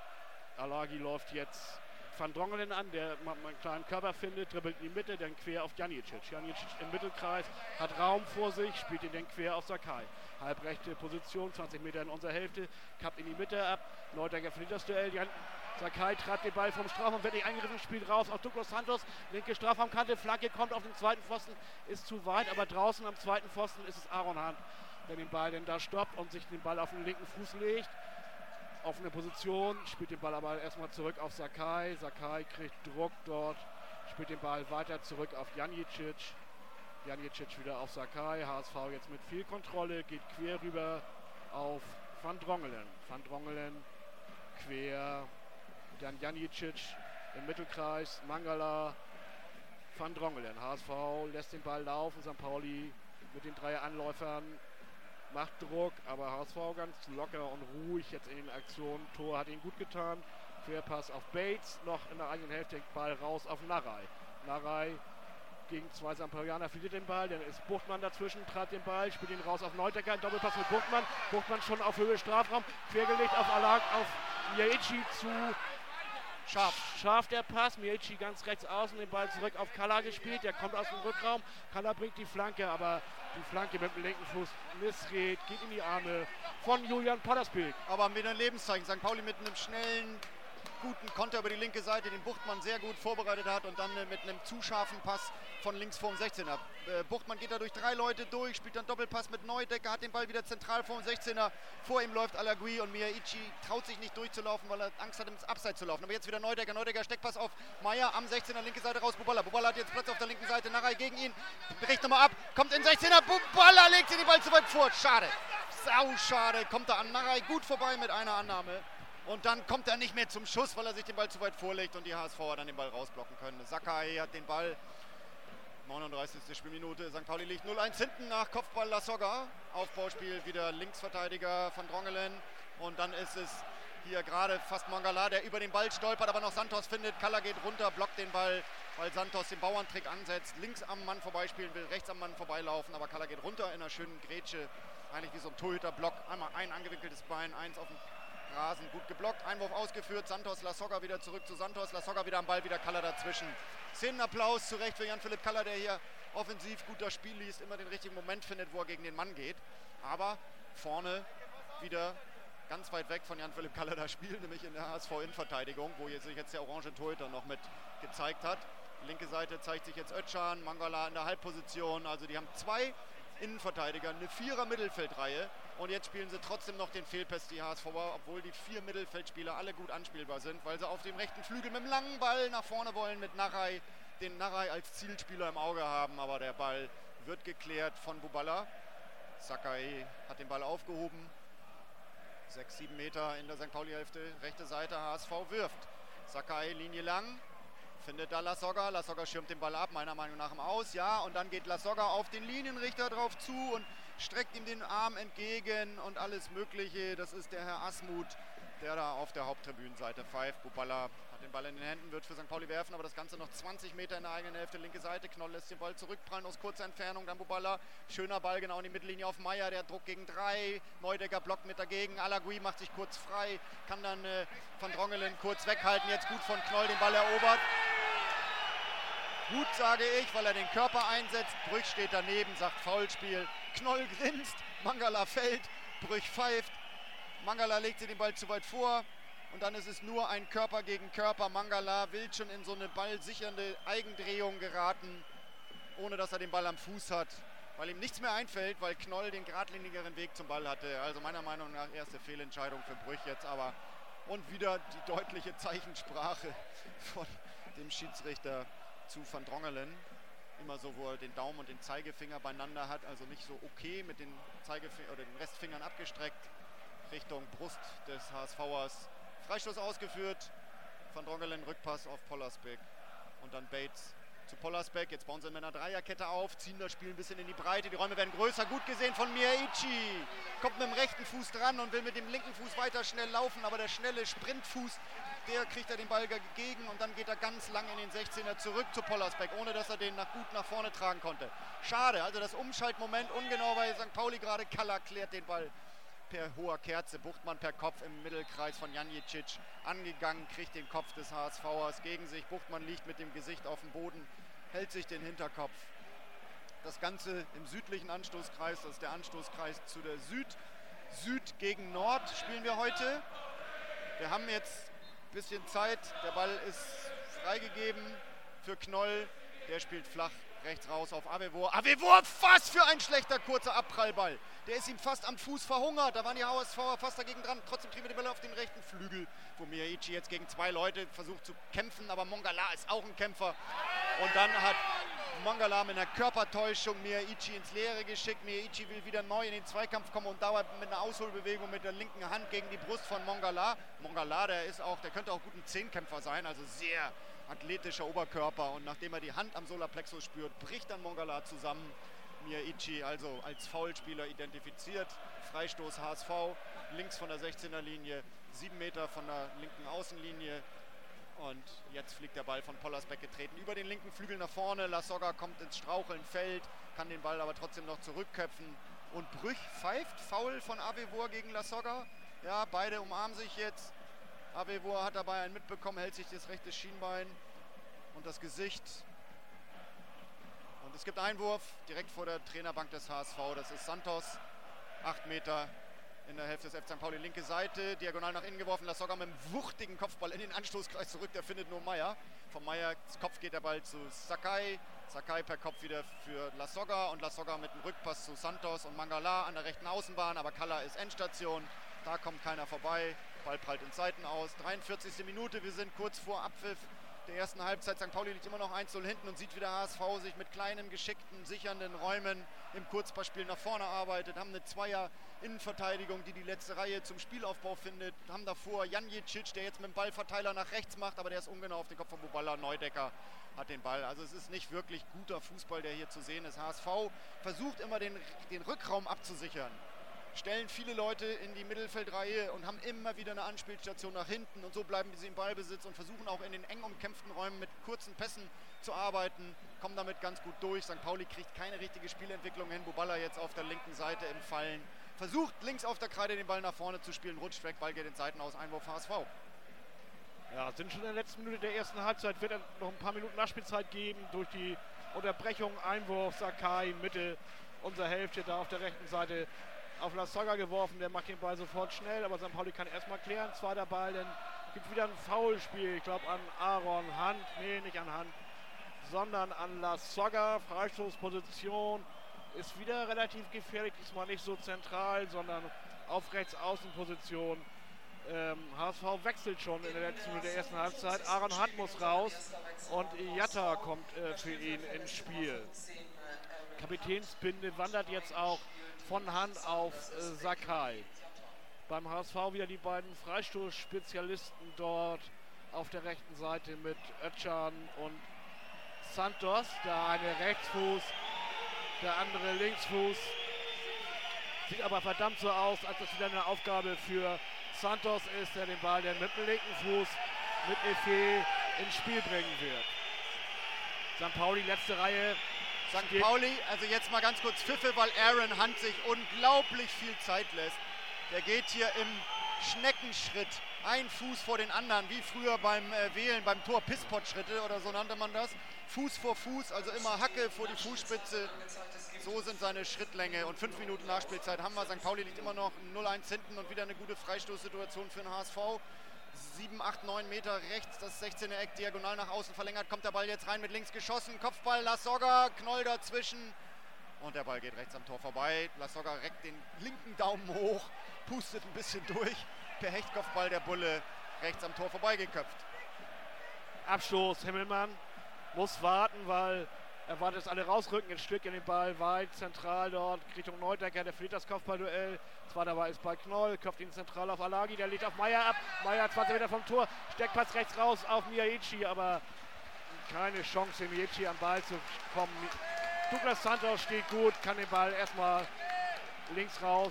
B: Alagi läuft jetzt Van Drongelen an, der einen kleinen Körper findet, dribbelt in die Mitte, dann quer auf Janicic. Janicic im Mittelkreis, hat Raum vor sich, spielt ihn dann quer auf Sakai. Halbrechte Position, 20 Meter in unserer Hälfte, kappt in die Mitte ab. Neudecker verliert das Duell. Sakai treibt den Ball vom Strafraum, wird nicht eingegriffen, spielt raus auf Douglas Santos. Linke Strafraumkante, Flanke kommt auf den zweiten Pfosten, ist zu weit, aber draußen am zweiten Pfosten ist es Aaron Hunt, der den Ball dann da stoppt und sich den Ball auf den linken Fuß legt. Offene Position, spielt den Ball aber erstmal zurück auf Sakai. Sakai kriegt Druck dort, spielt den Ball weiter zurück auf Janicic. Janicic wieder auf Sakai. HSV jetzt mit viel Kontrolle, geht quer rüber auf Van Drongelen. Van Drongelen quer, dann Janicic im Mittelkreis, Mangala, Van Drongelen. HSV lässt den Ball laufen, St. Pauli mit den 3 Anläufern macht Druck, aber HSV ganz locker und ruhig jetzt in den Aktionen. Tor hat ihn gut getan. Querpass auf Bates, noch in der eigenen Hälfte, Ball raus auf Narei. Narei gegen 2 St. Paulianer verliert den Ball, dann ist Buchtmann dazwischen, trat den Ball, spielt ihn raus auf Neudecker, Doppelpass mit Buchtmann. Buchtmann schon auf Höhe Strafraum, quergelegt auf Alag, auf Miyaichi zu Scharf der Pass, Miyaichi ganz rechts außen, den Ball zurück auf Kalla gespielt, der kommt aus dem Rückraum, Kalla bringt die Flanke, aber die Flanke mit dem linken Fuß missgeht, geht in die Arme von Julian Pollersbeek.
A: Aber mit einem Lebenszeichen, St. Pauli mit einem schnellen, guten Konter über die linke Seite, den Buchtmann sehr gut vorbereitet hat und dann mit einem zu scharfen Pass von links vorm 16er. Buchtmann geht da durch 3 Leute durch, spielt dann Doppelpass mit Neudecker, hat den Ball wieder zentral vorm 16er. Vor ihm läuft Alagui und Miyaichi traut sich nicht durchzulaufen, weil er Angst hat, ins Abseits zu laufen. Aber jetzt wieder Neudecker, Steckpass auf Meier am 16er, linke Seite raus, Buballa. Buballa hat jetzt Platz auf der linken Seite, Narei gegen ihn, bricht nochmal ab, kommt in 16er, Buballa legt sich den Ball zu weit vor, schade, sau schade, kommt da an Narei gut vorbei mit einer Annahme. Und dann kommt er nicht mehr zum Schuss, weil er sich den Ball zu weit vorlegt und die HSVer dann den Ball rausblocken können. Sakai hat den Ball, 39. Spielminute, St. Pauli liegt 0-1 hinten nach Kopfball Lasogga. Aufbauspiel wieder Linksverteidiger Van Drongelen. Und dann ist es hier gerade fast Mangala, der über den Ball stolpert, aber noch Santos findet. Kalla geht runter, blockt den Ball, weil Santos den Bauerntrick ansetzt. Links am Mann vorbeispielen will, rechts am Mann vorbeilaufen, aber Kalla geht runter in einer schönen Grätsche. Eigentlich wie so ein Torhüterblock. Einmal ein angewinkeltes Bein, eins auf dem Rasen, gut geblockt, Einwurf ausgeführt, Santos, Lasogga wieder zurück zu Santos, Lasogga wieder am Ball, wieder Kalla dazwischen. Szenenapplaus zu Recht für Jan-Philipp Kalla, der hier offensiv gut das Spiel liest, immer den richtigen Moment findet, wo er gegen den Mann geht. Aber vorne wieder ganz weit weg von Jan-Philipp Kalla das Spiel, nämlich in der HSV-Innenverteidigung, wo sich jetzt der orange Torhüter noch mit gezeigt hat. Linke Seite zeigt sich jetzt Özcan, Mangala in der Halbposition, also die haben 2 Innenverteidiger, eine 4er Mittelfeldreihe und jetzt spielen sie trotzdem noch den Fehlpass, die HSVer, obwohl die 4 Mittelfeldspieler alle gut anspielbar sind, weil sie auf dem rechten Flügel mit dem langen Ball nach vorne wollen, mit Narei, den Narei als Zielspieler im Auge haben, aber der Ball wird geklärt von Buballa. Sakai hat den Ball aufgehoben, 6-7 Meter in der St. Pauli-Hälfte, rechte Seite, HSV wirft. Sakai, Linie lang. Findet da Lasogga. Lasogga schirmt den Ball ab, meiner Meinung nach im Aus. Ja, und dann geht Lasogga auf den Linienrichter drauf zu und streckt ihm den Arm entgegen und alles Mögliche. Das ist der Herr Asmuth, der da auf der Haupttribünenseite pfeift. Buballa hat den Ball in den Händen, wird für St. Pauli werfen, aber das Ganze noch 20 Meter in der eigenen Hälfte, linke Seite. Knoll lässt den Ball zurückprallen aus kurzer Entfernung, dann Buballa. Schöner Ball genau in die Mittellinie auf Meier, der Druck gegen 3. Neudecker blockt mit dagegen. Alagui macht sich kurz frei, kann dann Van Drongelen kurz weghalten. Jetzt gut von Knoll den Ball erobert. Gut, sage ich, weil er den Körper einsetzt. Brüch steht daneben, sagt Foulspiel. Knoll grinst, Mangala fällt, Brüch pfeift. Mangala legt sich den Ball zu weit vor. Und dann ist es nur ein Körper gegen Körper. Mangala will schon in so eine ballsichernde Eigendrehung geraten, ohne dass er den Ball am Fuß hat. Weil ihm nichts mehr einfällt, weil Knoll den geradlinigeren Weg zum Ball hatte. Also meiner Meinung nach erste Fehlentscheidung für Brüch jetzt. Aber und wieder die deutliche Zeichensprache von dem Schiedsrichter zu Van Drongelen. Immer so, wo er den Daumen und den Zeigefinger beieinander hat. Also nicht so okay mit den oder den Restfingern abgestreckt Richtung Brust des HSVers. Freistoß ausgeführt. Van Drongelen Rückpass auf Pollersbeck. Und dann Bates zu Pollersbeck. Jetzt bauen sie mit einer Dreierkette auf, ziehen das Spiel ein bisschen in die Breite. Die Räume werden größer. Gut gesehen von Miyaichi. Kommt mit dem rechten Fuß dran und will mit dem linken Fuß weiter schnell laufen. Aber der schnelle Sprintfuß, der kriegt er den Ball gegen. Und dann geht er ganz lang in den 16er zurück zu Pollersbeck, ohne dass er den gut nach vorne tragen konnte. Schade, also das Umschaltmoment ungenau bei St. Pauli gerade. Kalla klärt den Ball per hoher Kerze, Buchtmann per Kopf im Mittelkreis von Janjicic angegangen, kriegt den Kopf des HSVers gegen sich. Buchtmann liegt mit dem Gesicht auf dem Boden, hält sich den Hinterkopf. Das Ganze im südlichen Anstoßkreis, das ist der Anstoßkreis zu der Süd. Süd gegen Nord spielen wir heute. Wir haben jetzt ein bisschen Zeit, der Ball ist freigegeben für Knoll, der spielt flach rechts raus auf Avevor. Avevor, was für ein schlechter kurzer Abprallball. Der ist ihm fast am Fuß verhungert. Da waren die HSVer fast dagegen dran. Trotzdem kriegen wir den Ball auf den rechten Flügel, wo Miyaichi jetzt gegen 2 Leute versucht zu kämpfen. Aber Mongala ist auch ein Kämpfer. Und dann hat Mongala mit einer Körpertäuschung Miyaichi ins Leere geschickt. Miyaichi will wieder neu in den Zweikampf kommen und dauert mit einer Ausholbewegung mit der linken Hand gegen die Brust von Mongala. Mongala, der könnte auch gut ein Zehnkämpfer sein, also sehr athletischer Oberkörper. Und nachdem er die Hand am Solarplexus spürt, bricht dann Mongala zusammen. Miyaichi also als Foulspieler identifiziert. Freistoß HSV, links von der 16er Linie, 7 Meter von der linken Außenlinie. Und jetzt fliegt der Ball von Pollersbeck getreten über den linken Flügel nach vorne. Lasogga kommt ins Straucheln, fällt, kann den Ball aber trotzdem noch zurückköpfen. Und Brüch pfeift, Foul von Avevor gegen Lasogga. Ja, beide umarmen sich jetzt. Avevor hat dabei einen mitbekommen, hält sich das rechte Schienbein und das Gesicht. Und es gibt Einwurf direkt vor der Trainerbank des HSV. Das ist Santos, 8 Meter in der Hälfte des FC St. Pauli, linke Seite, diagonal nach innen geworfen. Lasogga mit einem wuchtigen Kopfball in den Anstoßkreis zurück, der findet nur Meier. Von Meiers Kopf geht der Ball zu Sakai. Sakai per Kopf wieder für Lasogga und Lasogga mit einem Rückpass zu Santos und Mangala an der rechten Außenbahn. Aber Kalla ist Endstation, da kommt keiner vorbei. Ball prallt in Seiten aus. 43. Minute, wir sind kurz vor Abpfiff der ersten Halbzeit. St. Pauli liegt immer noch 1-0 hinten und sieht, wie der HSV sich mit kleinen, geschickten, sichernden Räumen im Kurzpassspiel nach vorne arbeitet. Haben eine Zweier-Innenverteidigung, die letzte Reihe zum Spielaufbau findet. Haben davor Janjicic, der jetzt mit dem Ballverteiler nach rechts macht, aber der ist ungenau auf den Kopf von Buballa. Neudecker hat den Ball. Also es ist nicht wirklich guter Fußball, der hier zu sehen ist. HSV versucht immer den Rückraum abzusichern. Stellen viele Leute in die Mittelfeldreihe und haben immer wieder eine Anspielstation nach hinten. Und so bleiben sie im Ballbesitz und versuchen auch in den eng umkämpften Räumen mit kurzen Pässen zu arbeiten. Kommen damit ganz gut durch. St. Pauli kriegt keine richtige Spielentwicklung hin. Buballa jetzt auf der linken Seite im Fallen. Versucht links auf der Kreide den Ball nach vorne zu spielen. Rutscht weg, Ball geht in Seiten aus. Einwurf HSV.
B: Ja, sind schon in der letzten Minute der ersten Halbzeit. Wird noch ein paar Minuten Nachspielzeit geben durch die Unterbrechung. Einwurf, Sakai, Mitte, unsere Hälfte da auf der rechten Seite. Auf Lasogga geworfen, der macht den Ball sofort schnell, aber St. Pauli kann erstmal klären. Zweiter Ball, dann gibt wieder ein Foulspiel, ich glaube an Aaron Hand, nee, nicht an Hand, sondern an Lasogga. Freistoßposition ist wieder relativ gefährlich, diesmal nicht so zentral, sondern auf Rechtsaußenposition. HSV wechselt schon in der letzten Minute der ersten Halbzeit. Aaron Hand muss raus und Jatta kommt für ihn ins Spiel. Kapitänsbinde wandert jetzt auch von Hand auf Sakai. Beim HSV wieder die beiden Freistoßspezialisten dort auf der rechten Seite mit Özcan und Santos. Der eine Rechtsfuß, der andere Linksfuß. Sieht aber verdammt so aus, als das wieder eine Aufgabe für Santos ist, der den Ball dann mit dem linken Fuß mit Efe ins Spiel bringen wird. St. Pauli, letzte Reihe.
A: St. Pauli, also jetzt mal ganz kurz Pfiffe, weil Aaron Hunt sich unglaublich viel Zeit lässt. Der geht hier im Schneckenschritt, ein Fuß vor den anderen, wie früher beim Wählen, beim Tor Pisspot-Schritte oder so nannte man das. Fuß vor Fuß, also immer Hacke vor die Fußspitze. So sind seine Schrittlänge und 5 Minuten Nachspielzeit haben wir. St. Pauli liegt immer noch 0-1 hinten und wieder eine gute Freistoßsituation für den HSV. 7, 8, 9 Meter rechts, das 16er Eck diagonal nach außen verlängert, kommt der Ball jetzt rein, mit links geschossen, Kopfball, Lasogga, Knoll dazwischen und der Ball geht rechts am Tor vorbei. Lasogga reckt den linken Daumen hoch, pustet ein bisschen durch, per Hechtkopfball der Bulle rechts am Tor vorbeigeköpft.
B: Abstoß, Himmelmann muss warten, weil er wartet, dass alle rausrücken, ein Stück in den Ball, weit zentral dort, Richtung Neudecker, der verliert das Kopfballduell. Zweiter Ball ist bei Knoll, köpft ihn zentral auf Alagi, der legt auf Meier ab. Meier 20 Meter vom Tor, Steckpass rechts raus auf Miyaichi, aber keine Chance, Miyaichi am Ball zu kommen. Douglas Santos steht gut, kann den Ball erstmal links raus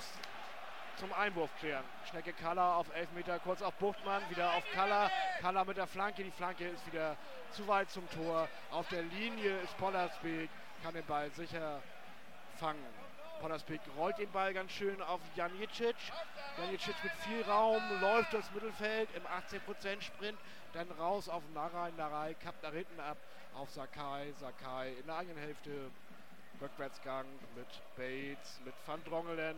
B: zum Einwurf klären. Schnecke Kalla auf 11 Meter, kurz auf Buchtmann, wieder auf Kalla. Kalla mit der Flanke, die Flanke ist wieder zu weit zum Tor. Auf der Linie ist Pollersbeek, kann den Ball sicher fangen. Pollersbeek rollt den Ball ganz schön auf Janicic. Janicic mit viel Raum, läuft durchs Mittelfeld im 18% Sprint, dann raus auf Narei. Narei kappt nach hinten ab auf Sakai. Sakai in der eigenen Hälfte, Rückwärtsgang mit Bates, mit Van Drongelen.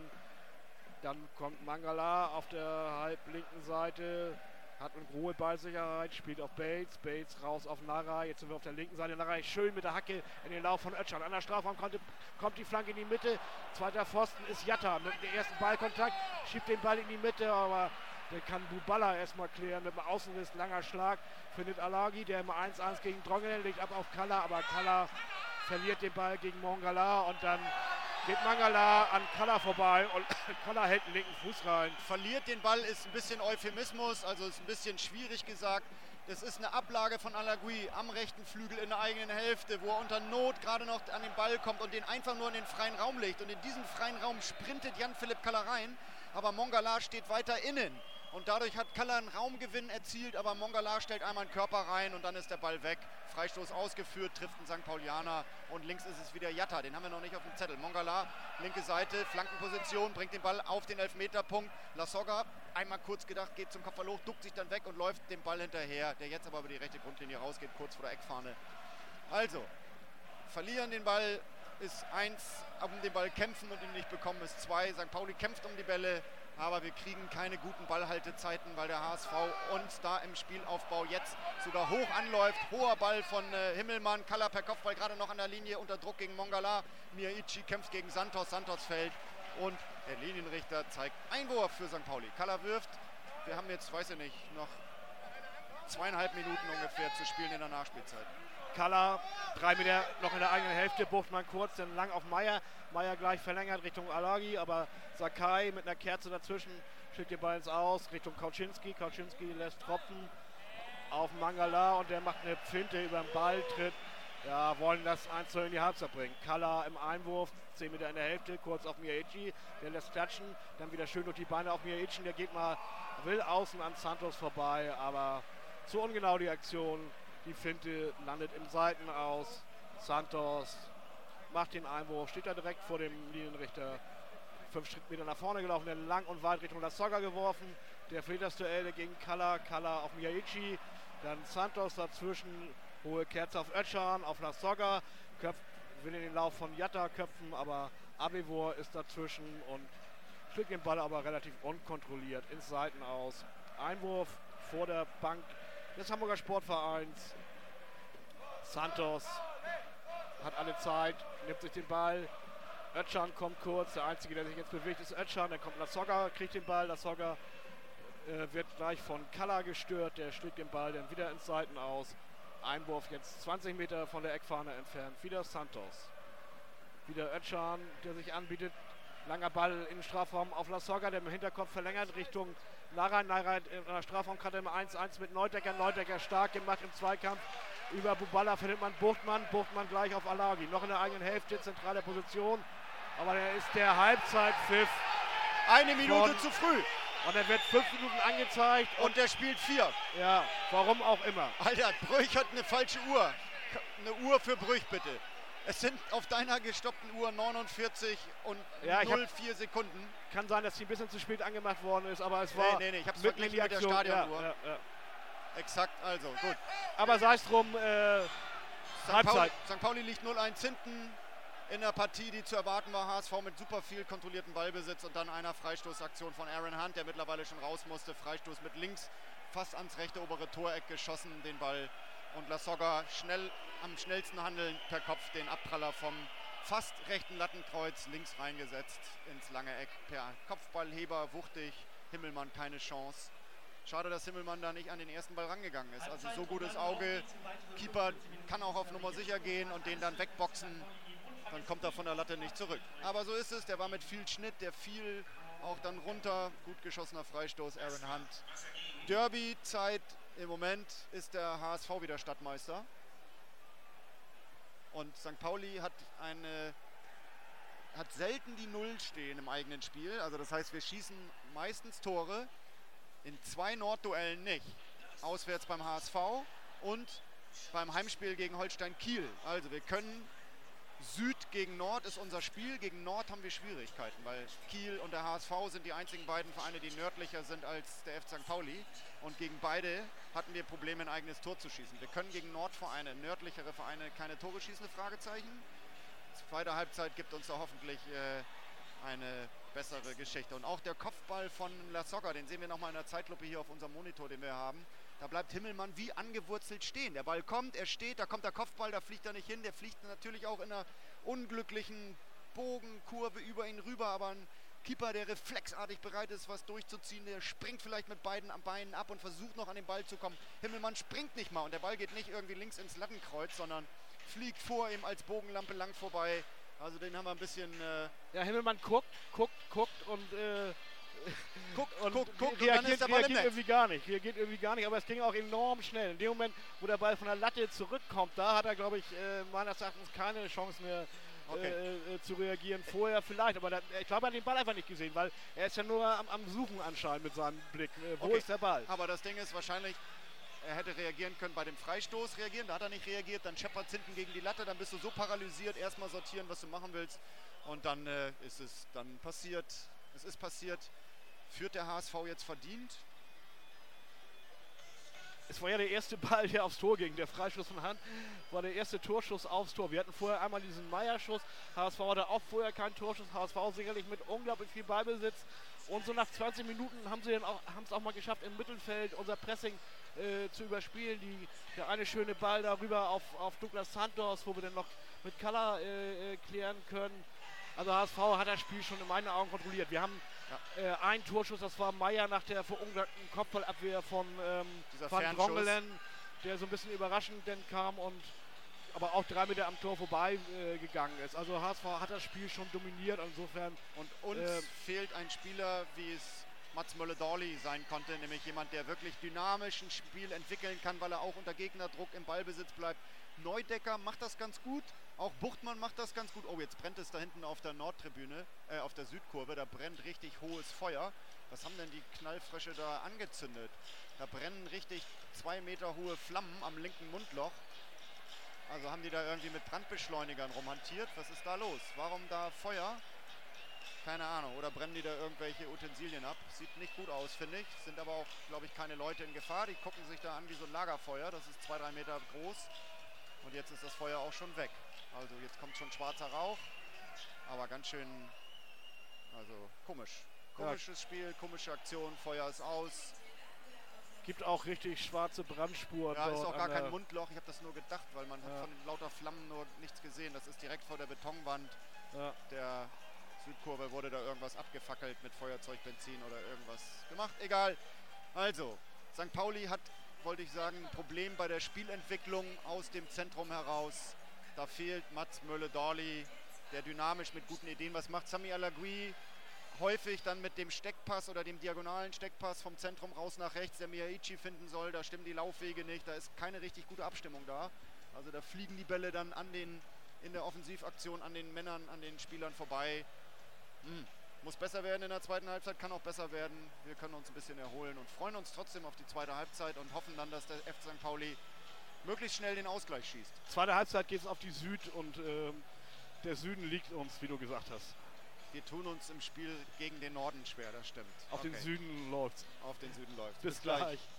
B: Dann kommt Mangala auf der halblinken Seite, hat eine hohe Ballsicherheit, spielt auf Bates, Bates raus auf Narei, jetzt sind wir auf der linken Seite, Narei schön mit der Hacke in den Lauf von Özcan. An der Strafraum kommt die Flanke in die Mitte, zweiter Pfosten ist Jatta mit dem ersten Ballkontakt, schiebt den Ball in die Mitte, aber der kann Buballa erstmal klären mit dem Außenriss, langer Schlag, findet Alagi, der im 1-1 gegen Drongelen legt ab auf Kalla, aber Kalla verliert den Ball gegen Mangala und dann geht Mangala an Kalla vorbei und Kalla hält den linken Fuß rein.
A: Verliert den Ball ist ein bisschen Euphemismus, also ist ein bisschen schwierig gesagt. Das ist eine Ablage von Alagui am rechten Flügel in der eigenen Hälfte, wo er unter Not gerade noch an den Ball kommt und den einfach nur in den freien Raum legt. Und in diesen freien Raum sprintet Jan-Philipp Kalla rein, aber Mangala steht weiter innen. Und dadurch hat Kalla einen Raumgewinn erzielt, aber Mangala stellt einmal einen Körper rein und dann ist der Ball weg. Freistoß ausgeführt, trifft einen St. Paulianer und links ist es wieder Jatta, den haben wir noch nicht auf dem Zettel. Mangala, linke Seite, Flankenposition, bringt den Ball auf den Elfmeterpunkt. Lasogga, einmal kurz gedacht, geht zum Kopfball hoch, duckt sich dann weg und läuft dem Ball hinterher, der jetzt aber über die rechte Grundlinie rausgeht, kurz vor der Eckfahne. Also, verlieren den Ball ist 1, um den Ball kämpfen und ihn nicht bekommen ist 2. St. Pauli kämpft um die Bälle, aber wir kriegen keine guten Ballhaltezeiten, weil der HSV uns da im Spielaufbau jetzt sogar hoch anläuft. Hoher Ball von Himmelmann, Kalla per Kopfball gerade noch an der Linie unter Druck gegen Mangala. Miyaichi kämpft gegen Santos, Santos fällt und der Linienrichter zeigt Einwurf für St. Pauli. Kalla wirft, wir haben jetzt, weiß ich nicht, noch 2,5 Minuten ungefähr zu spielen in der Nachspielzeit.
B: Kalla, 3 Meter noch in der eigenen Hälfte, Buchtmann kurz, dann lang auf Meier. Meier gleich verlängert Richtung Alagi, aber Sakai mit einer Kerze dazwischen schickt den Ball ins Aus Richtung Kauczynski. Kauczynski lässt tropfen auf Mangala und der macht eine Finte über den Ball, tritt. Ja, wollen das 1-0 in die Halbzeit bringen. Kalla im Einwurf, 10 Meter in der Hälfte, kurz auf Miyaichi, der lässt klatschen, dann wieder schön durch die Beine auf Miyaichi, der geht mal, will außen an Santos vorbei, aber zu ungenau die Aktion. Die Finte landet im Seitenaus. Santos macht den Einwurf, steht da direkt vor dem Linienrichter. 5 Schrittmeter nach vorne gelaufen, dann lang und weit Richtung Lasogga geworfen. Der verliert das Duell gegen Kalla. Kalla auf Miyaichi. Dann Santos dazwischen. Hohe Kerze auf Özcan, auf Lasogga. Will in den Lauf von Jatta köpfen, aber Abevor ist dazwischen und schlägt den Ball aber relativ unkontrolliert ins Seitenaus. Einwurf vor der Bank des Hamburger Sportvereins. Santos hat alle Zeit, nimmt sich den Ball. Özcan kommt kurz, der Einzige, der sich jetzt bewegt, ist Özcan. Dann kommt Lasogga, kriegt den Ball. Lasogga wird gleich von Kalla gestört, der schlägt den Ball dann wieder ins Seitenaus. Einwurf jetzt 20 Meter von der Eckfahne entfernt. Wieder Santos. Wieder Özcan, der sich anbietet. Langer Ball in den Strafraum auf Lasogga, der im Hinterkopf verlängert Richtung Narei. Narei in der Strafraumkante im 1-1 mit Neudecker. Neudecker stark gemacht im Zweikampf. Über Buballa findet man Buchtmann. Buchtmann gleich auf Alagi. Noch in der eigenen Hälfte, zentrale Position. Aber der ist der Halbzeitpfiff.
A: Eine Minute zu früh.
B: Und er wird 5 Minuten angezeigt.
A: Und der spielt 4.
B: Ja, warum auch immer.
A: Alter, Brüch hat eine falsche Uhr. Eine Uhr für Brüch, bitte. Es sind auf deiner gestoppten Uhr 49 und 0,4 Sekunden.
B: Kann sein, dass sie ein bisschen zu spät angemacht worden ist, aber es war
A: Nee, ich hab's verglichen mit der Stadionuhr. Ja. Exakt, also, gut.
B: Aber sei es drum, Halbzeit.
A: St. Pauli liegt 0-1 hinten in der Partie, die zu erwarten war. HSV mit super viel kontrollierten Ballbesitz und dann einer Freistoßaktion von Aaron Hunt, der mittlerweile schon raus musste. Freistoß mit links, fast ans rechte obere Toreck geschossen, den Ball. Und Lasogga am schnellsten handeln per Kopf den Abpraller vom fast rechten Lattenkreuz links reingesetzt ins lange Eck. Per Kopfballheber, wuchtig, Himmelmann keine Chance. Schade, dass Himmelmann da nicht an den ersten Ball rangegangen ist. Also so gutes Auge. Keeper kann auch auf Nummer sicher gehen und den dann wegboxen. Dann kommt er von der Latte nicht zurück. Aber so ist es. Der war mit viel Schnitt, der fiel auch dann runter. Gut geschossener Freistoß, Aaron Hunt. Derby-Zeit im Moment ist der HSV wieder Stadtmeister. Und St. Pauli hat selten die Null stehen im eigenen Spiel. Also das heißt, wir schießen meistens Tore. In 2 Nordduellen nicht. Auswärts beim HSV und beim Heimspiel gegen Holstein Kiel. Also wir können Süd gegen Nord ist unser Spiel. Gegen Nord haben wir Schwierigkeiten, weil Kiel und der HSV sind die einzigen beiden Vereine, die nördlicher sind als der FC St. Pauli. Und gegen beide hatten wir Probleme, ein eigenes Tor zu schießen. Wir können gegen Nordvereine, nördlichere Vereine, keine Tore schießen, Fragezeichen. Zweite Halbzeit gibt uns da hoffentlich eine bessere Geschichte. Und auch der Kopfball von Lasogga, den sehen wir nochmal in der Zeitlupe hier auf unserem Monitor, den wir haben. Da bleibt Himmelmann wie angewurzelt stehen. Der Ball kommt, er steht, da kommt der Kopfball, da fliegt er nicht hin. Der fliegt natürlich auch in einer unglücklichen Bogenkurve über ihn rüber, aber ein Keeper, der reflexartig bereit ist, was durchzuziehen, der springt vielleicht mit beiden Beinen ab und versucht noch an den Ball zu kommen. Himmelmann springt nicht mal und der Ball geht nicht irgendwie links ins Lattenkreuz, sondern fliegt vor ihm als Bogenlampe lang vorbei. Also den haben wir ein bisschen...
B: Ja, Himmelmann guckt und
A: reagiert
B: irgendwie gar nicht, aber es ging auch enorm schnell. In dem Moment, wo der Ball von der Latte zurückkommt, da hat er, glaube ich, meines Erachtens keine Chance mehr zu reagieren. Vorher vielleicht, aber ich glaube, er hat den Ball einfach nicht gesehen, weil er ist ja nur am Suchen anscheinend mit seinem Blick. Wo ist der Ball?
A: Aber das Ding ist wahrscheinlich, er hätte reagieren können bei dem Freistoß da hat er nicht reagiert, dann scheppert es hinten gegen die Latte, dann bist du so paralysiert, erstmal sortieren, was du machen willst und dann ist es dann passiert. Es ist passiert. Führt der HSV jetzt verdient?
B: Es war ja der erste Ball, der aufs Tor ging. Der Freistoß von Hand war der erste Torschuss aufs Tor. Wir hatten vorher einmal diesen Meyer-Schuss. HSV hatte auch vorher keinen Torschuss. HSV sicherlich mit unglaublich viel Ballbesitz. Und so nach 20 Minuten haben sie haben es auch mal geschafft, im Mittelfeld unser Pressing zu überspielen. Der eine schöne Ball darüber auf Douglas Santos, wo wir dann noch mit Kalla klären können. Also HSV hat das Spiel schon in meinen Augen kontrolliert. Wir haben einen Torschuss, das war Meyer nach der verunglückten Kopfballabwehr von Van Drongelen, der so ein bisschen überraschend denn kam und aber auch 3 Meter am Tor vorbei gegangen ist. Also HSV hat das Spiel schon dominiert, insofern.
A: Und uns fehlt ein Spieler, wie es Mats Mölle-Dårli sein konnte, nämlich jemand, der wirklich dynamisch ein Spiel entwickeln kann, weil er auch unter Gegnerdruck im Ballbesitz bleibt. Neudecker macht das ganz gut, auch Buchtmann macht das ganz gut. Oh, jetzt brennt es da hinten auf der Nordtribüne, auf der Südkurve, da brennt richtig hohes Feuer. Was haben denn die Knallfrösche da angezündet? Da brennen richtig 2 Meter hohe Flammen am linken Mundloch. Also haben die da irgendwie mit Brandbeschleunigern rumhantiert? Was ist da los? Warum da Feuer? Keine Ahnung. Oder brennen die da irgendwelche Utensilien ab? Sieht nicht gut aus, finde ich. Sind aber auch, glaube ich, keine Leute in Gefahr. Die gucken sich da an wie so ein Lagerfeuer. Das ist 2-3 Meter groß. Und jetzt ist das Feuer auch schon weg. Also jetzt kommt schon schwarzer Rauch. Aber ganz schön, also komisch. Komisches Spiel, komische Aktion. Feuer ist aus.
B: Gibt auch richtig schwarze Brandspuren.
A: Ja, ist auch gar kein Mundloch. Ich habe das nur gedacht, weil man hat von den lauter Flammen nur nichts gesehen. Das ist direkt vor der Betonwand der Südkurve. Wurde da irgendwas abgefackelt mit Feuerzeug, Benzin oder irgendwas gemacht. Egal. Also, St. Pauli hat, wollte ich sagen, ein Problem bei der Spielentwicklung aus dem Zentrum heraus. Da fehlt Mats Mölle-Dårli, der dynamisch mit guten Ideen was macht. Sami Alagui häufig dann mit dem Steckpass oder dem diagonalen Steckpass vom Zentrum raus nach rechts, der Miyaichi finden soll. Da stimmen die Laufwege nicht, da ist keine richtig gute Abstimmung da. Also da fliegen die Bälle dann in der Offensivaktion an den Männern, an den Spielern vorbei. muss besser werden in der zweiten Halbzeit, kann auch besser werden. Wir können uns ein bisschen erholen und freuen uns trotzdem auf die zweite Halbzeit und hoffen dann, dass der FC St. Pauli möglichst schnell den Ausgleich schießt.
B: Zweite Halbzeit geht es auf die Süd und der Süden liegt uns, wie du gesagt hast.
A: Wir tun uns im Spiel gegen den Norden schwer, das stimmt.
B: Auf den Süden läuft's.
A: Auf den Süden läuft's.
B: Bis gleich.